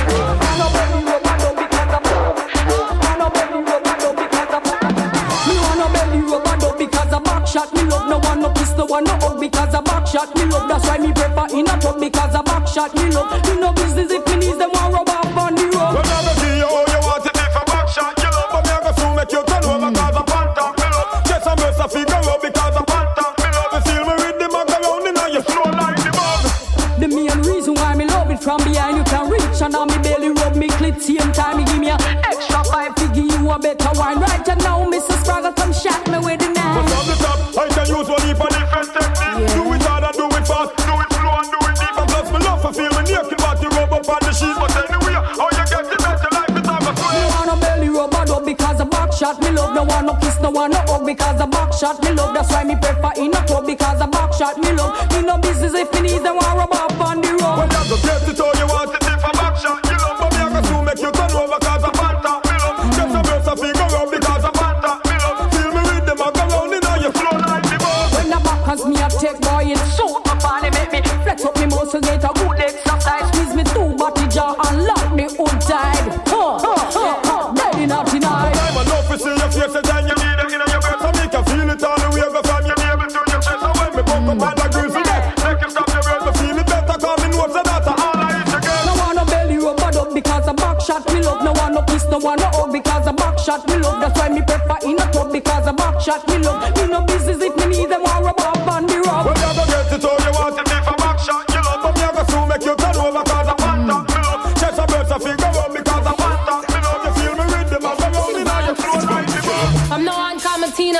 [SPEAKER 10] Because a back shot, me love no one no kiss, no one no hug. Because a back shot, me love, that's why me prefer in a truck. Because a back shot, me love, me no business if me needs them one rub off on the road.
[SPEAKER 7] Well, I'm gonna see you all you want it if a back shot, you love. But me I go soon make you turn over cause a phantom, me love. Just a mess of figure up because a phantom, me love. You feel me with the mag around and now you slow like the bug.
[SPEAKER 10] The main reason why me love it from behind, you can reach and now me belly rub me clit. Same time me give me a extra 5 to give you a better wine. Right and now, Mrs. Spraggle, come shot me with the knife.
[SPEAKER 7] But from the top, I can use one for different techniques. Do it hard and do it fast, do it slow and do it deep. And plus me love for feel me naked, but you rub up on the sheet. But anyway, how you get the better life is have a sway.
[SPEAKER 10] Me want a belly rub and up because a back shot. Me love no one no kiss, no one no hug. Because a back shot, me love, that's why me prefer in a club. Because a back shot, me love, me no business if me need them one rub up on the road.
[SPEAKER 7] Well, you go get it all you want it if a back shot. You love, but me I go soon make you turn over cause a phantom, me love. Just a burst of figure up because a phantom, me love. Feel me with them, I go round and now you flow like the bug.
[SPEAKER 10] When the back has me a take boy in suit up and they make me flex up me muscle, get a good exercise. Squeeze me two body jaw and lock me hood tight. Daddy not tonight.
[SPEAKER 7] I'm enough to see your face and you need it in your breath. So me can feel it all the way go from your navel to your chest. So when me bump up on the grizzly neck, make you stop your breath. Me feel it better cause me know so that's all I eat again.
[SPEAKER 10] No one no belly rub and up because a back shot me love. No one no kiss, no one no hug because a back shot me love. That's why me prefer in a club because a back shot me love. Me no business if me need them one rub up on the road.
[SPEAKER 7] Well, you go get it all you want it if a back shot you love. But me I go soon make you turn over cause a phantom, me love. Just a burst of figure up because a phantom, me love. You feel me with them as a round and now you flow like the bug.
[SPEAKER 16] I'm no uncommon Tina.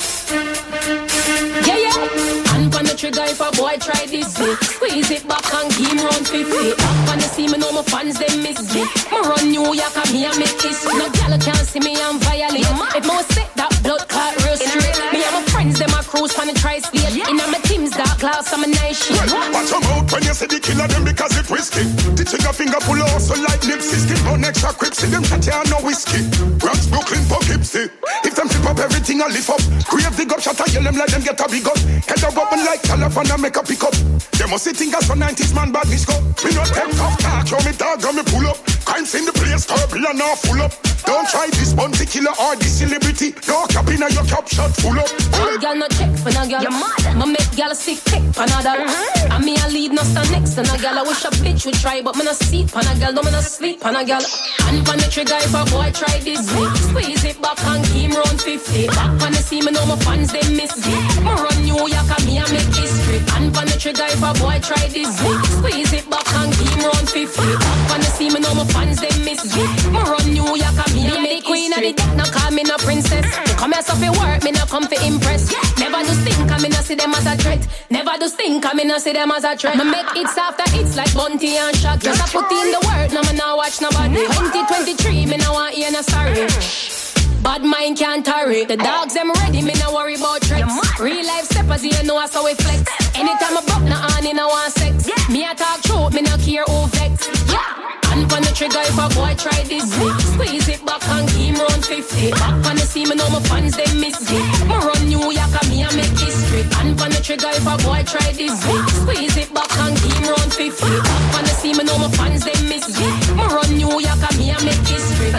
[SPEAKER 16] Yeah. Hand on the trigger if a boy try this way. Squeeze it back and give him round 50. Up on the scene, me know my fans, they miss me. Me run New York and me and make this. No gal can't see me and violate. If me was sick, that blood clot real straight. Me and my friends, them a cruise pan the tri-state. In my team's dark glass, I'm a night shit.
[SPEAKER 17] Watch your mouth when you say the killer them because it risky. The trigger finger pull also like Nipsey. Skin on extra quick, see them chat here no whiskey. Bronx, Brooklyn, Poughkeepsie. If them flip up everything I lift up. Crave dig up, shot a yell them like them get a big up. Head up up and like California make a pick up. They must see think as for 90s man bad disco. Me not take off talk, show me dog and me pull up. Crime in the place, terrible and now full up. Don't try this bounty killer or this celebrity. No cap in your cap shot full up.
[SPEAKER 16] Bad girl no check for no girl. Ma make girl sick pick panadol. And me a lead no stand next to no girl. I wish a bitch would try, but me no see pan a girl. No me no sleep pan a girl. And pan the trigger if a boy try this way. Squeeze it back and keep round 50. Back pan the see me know my fans they miss me. Me run New York and me a make history. And pan the trigger if a boy try this way. Squeeze it back and keep round 50. Back pan the see me know my fans they miss me. Me run New York and me a make queen of the deck. No call me no princess. Come here so fi work me no come fi impress. Never do stink and me no see them as a threat. Never do stink and me no see them as a threat. Me make hits after hits like Bunty and Shaq. Just a put in the work, no me no watch nobody. 2023 me no want hear no sorry. Bad mind can't tarry. The dogs them ready, me no worry about threats. Real life steppers, you know how we flex. Anytime I buck, no honey, no want sex. Me a talk truth, me no care who vex. And on the trigger if a boy try this way. Squeeze it back and keep round 50. Back on the see me know my fans they miss me. Me run New York and me a make history. And on the trigger if a boy try this way. Squeeze it back and keep round 50. Back on the see me know my fans they miss me. Me run New York and me a make history.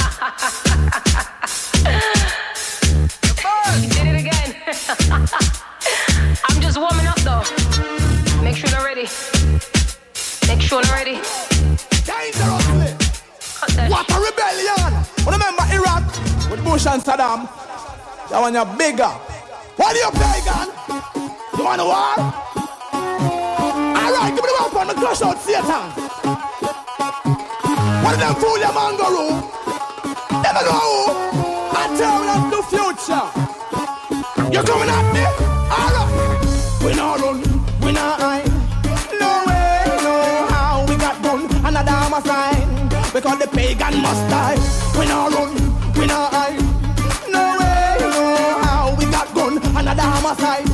[SPEAKER 16] You did it again. I'm just warming up though. Make sure you're ready. Make sure you're ready.
[SPEAKER 9] Dangerously. What a rebellion. Remember Iraq with Bush and Saddam? That one you're bigger. What are you pagan? You want a war? Alright, give me the weapon and crush out Satan. One of them fool your mangaroo. Never know who. I tell you the future. You're coming at me. Alright. We not run, we not hide. No way, no how. We got gun and a dama sign. Because the pagan must die. We not run, we not hide. No way, no how. We got gun and a dama sign.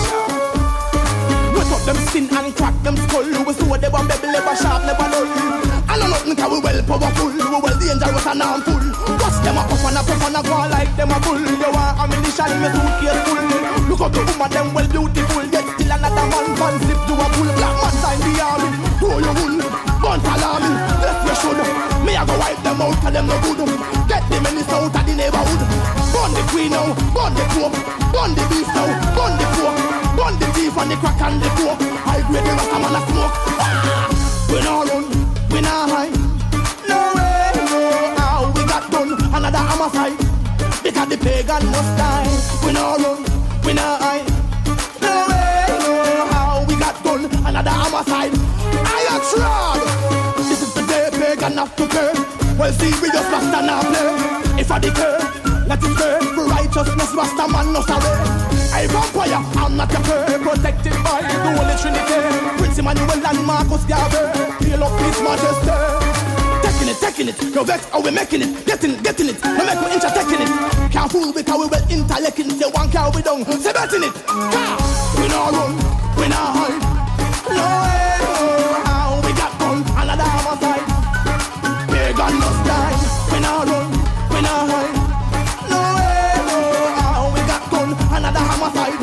[SPEAKER 9] Wake up them skin and crack them skull. We saw they one baby never sharp, never dull. I know nothing cause we well powerful. We well dangerous and harmful. Watch them up and a go like them a bull. You want ammunition in your suitcase full. Look up the woman them well beautiful. Yet still another man can slip to a bull. Black man sign the army. Throw your wool. Burnt alarm. Left you should. Me I go wipe them out and them no good. Get them in the south of the neighborhood. Burn the queen now. Burn the coke. Burn the beef now. Burn the pork. Burn the beef and the crack and the coke. I grade the rest man a smoke. We not run. We not hide. No way, no how. We got done another homicide. Because the pagan must die. We not run, we not hide. No way, no how. We got done another homicide. I am proud. This is the day pagan have to pay. Well see we just rasta now play. If I declare, let it pay. For righteousness rasta man no sorry. I vampire, I'm not a prey. Protected by the Holy Trinity. Prince Emmanuel and Marcus Garvey. Feel up his majesty. Taking it, you're vex, how we making it. Getting it, no make we inch taking it. Can't fool because we well interlecting. Say one car we down, say betting it. We not run, we not hide. No way, no how. We got gun, another homicide. Pagan must die. We not run, we not hide. No way, no how. We got gun, another homicide.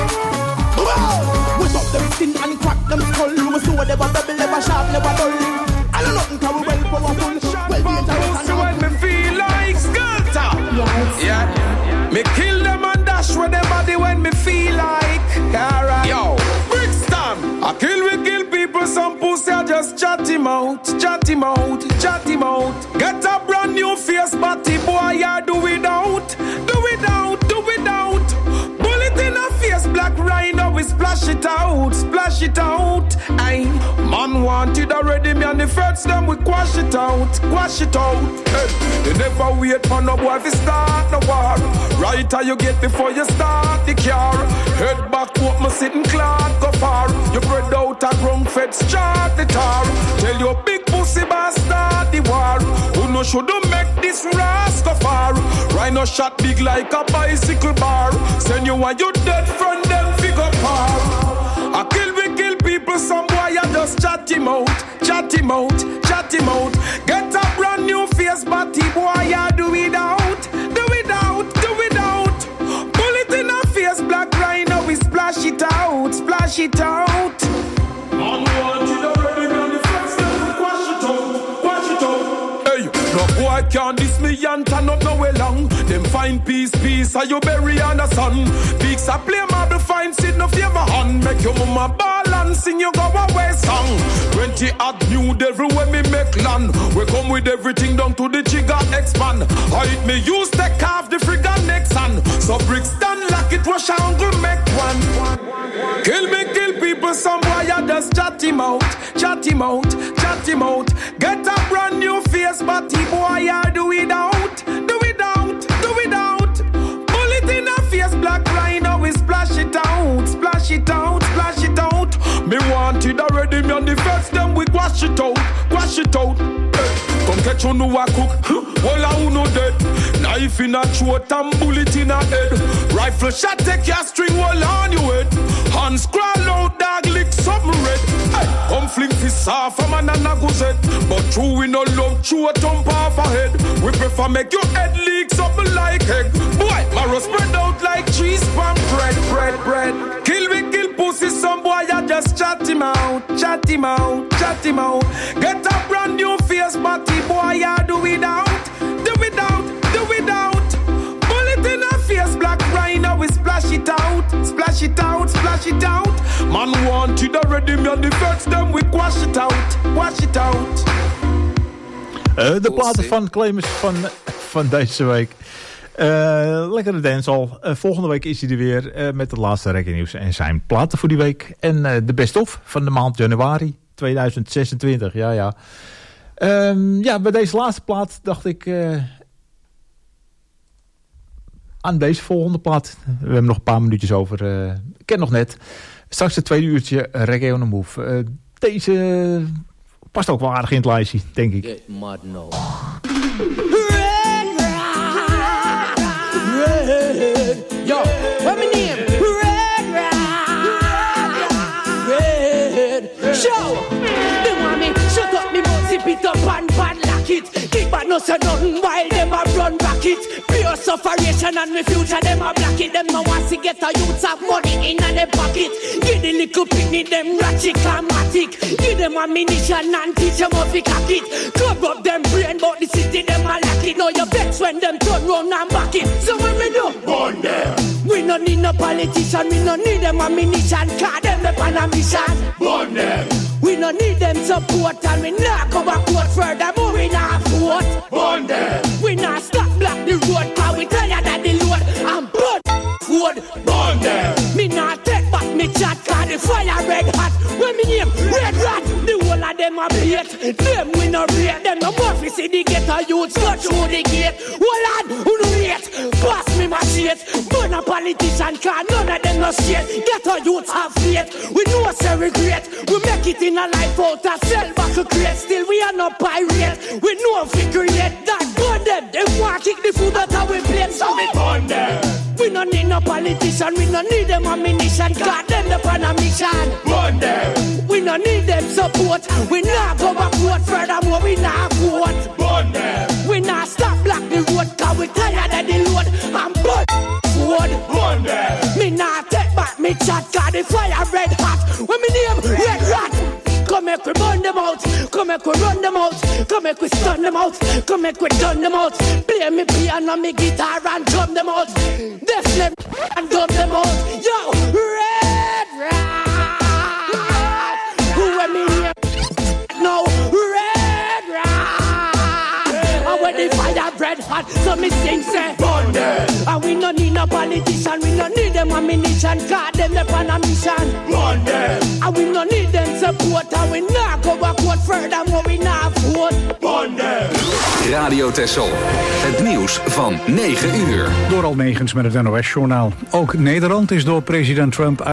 [SPEAKER 9] Wow! We got them skin and crack them skull. We saw they were double, never sharp, never dull. I don't know nothing can we well powerful. Well dangerous and
[SPEAKER 7] when me feel like Skelter. Yeah. Me kill them and dash with them body when me feel like. Alright. Yo, Brixton. I kill people. Some pussy I just chat him out. Get a brand new face, body boy. Yeah, do without. Bullet in a face, black rhino. We splash it out. Aye. Man wanted already, me and the first them we quash it out. Hey, you never wait for no boy to start no war. Right how you get before you start the car. Head back up, me sitting clock go far. You spread out a ground fed start the tar. Tell your big pussy boss start the war. Who no should make this Rastafari. Rhino shot big like a bicycle bar. Send you while you dead friend them figure par. I kill people, some boy I just chat him out. Get a brand new face, body boy I do without. Bullet in a face, black rhino, we splash it out. Man wanted already on the first step, quash it out. Hey, no boy can't diss me and turn up nowhere long. Them find peace, are you bury on the sun. Peaks a play marble fine, sit no favor hand. Make your mama ball and sing you go away song. 20 at New Devil when me make land. We come with everything down to the trigger expand. Hide me use take off the frigga next hand. So bricks done like it was angle make one. Kill me, kill people, some boy I just chat him out, chat him out, chat him out. Get a brand new face, but he boy I do without, do without, do without. Bullet in a face, black rhino, we splash it out, splash it out, splash it out. Me want it already, me on the first them we wash it out, wash it out. Come catch you know a cook, all I who know dead. Knife in a throat and bullet in a head. Rifle shot take your string all on your head. Hands crawl out, dog lick something red. Hey, come fling fist off a man and a go set. But true we no love, true a thump off a head. We prefer make your head leak something like egg. Boy, marrow spread out like cheese pan bread, bread, bread. Kill me, kill pussy, some boy I just chat him out, chat him out, chat him out. Get a brand new face, but the boy I do without, do without, do without. Bullet in a face, black rhino, we splash it out, splash it out, splash it out. Man wanted already, me on the first them we wash it out, wash it out.
[SPEAKER 6] De platen van Clemens van deze week. Lekkere dancehall. Volgende week is hij er weer met het laatste reggae nieuws en zijn platen voor die week. En de best-of van de maand januari 2026. Ja. Bij deze laatste plaat dacht ik aan deze volgende plaat. We hebben nog een paar minuutjes over. Ik ken nog net. Straks het tweede uurtje Reggae on the Move. Deze past ook wel aardig in het lijstje, denk ik.
[SPEAKER 11] Get mad now.
[SPEAKER 16] Red. Yo, what my name? Red. Show. They want me shut up me mouth, zip it up and bad lock it. Keep bad no say nothing while them a run back it. Pure sufferation and me future them a black it. Them no want to get a youth have money in their pocket. Give the little picnic them ratchet dramatic. Give them ammunition and teach them how to cock it. Club up them brain but the city them a lack it. Now you vex when them turn round and back it. So when we do, burn them. We no need no politician, we no need them ammunition. Cause them up on a mission. Burn them. We no need them support and we not go backward furthermore we not vote. Burn them. We not stop block the road cause we tired of the load. And burn food. Burn them. Me not take back me chat cause the fire red hot. When me name Red Rat, the whole of them a bait. Them we no rate, them no more fi see the ghetto youths go through the gate. Hold on, who no rate? Pass me my shit. Burn a politician cause none of them no straight. Ghetto youths have faith. We know say regret. We make it in a life out of sell back a crate. Still we are not pirate. We know figure yet that burn them. They want kick the food out of we plate. So we burn them. We no need no politician. We no need them ammunition. Got them up on a mission. Burn them. We no need them support. We not go backward furthermore. We not vote. Burn them. We not stop block the road. Cause we tired of the load. And burn food. Burn them. Me not take back me chat. Cause the fire red hot. When me name Red Rat. Come make we burn them out. Come make we run them out. Come make we stun them out. Come make we done them out. Play me piano, me guitar and drum them out. Def them and dub them out. Yo, Red Rat. Who am me here? No, Red Rat. And when the fire red hot, so me sing say burn them. And we no need no politician. We no need them ammunition. Cause them up on a mission. Burn them. And we no need them support. And we not go backward furthermore. We not vote. Burn them.
[SPEAKER 3] Radio Texel. Het nieuws van 9 uur.
[SPEAKER 1] Door Almegens met het NOS-journaal. Ook Nederland is door president Trump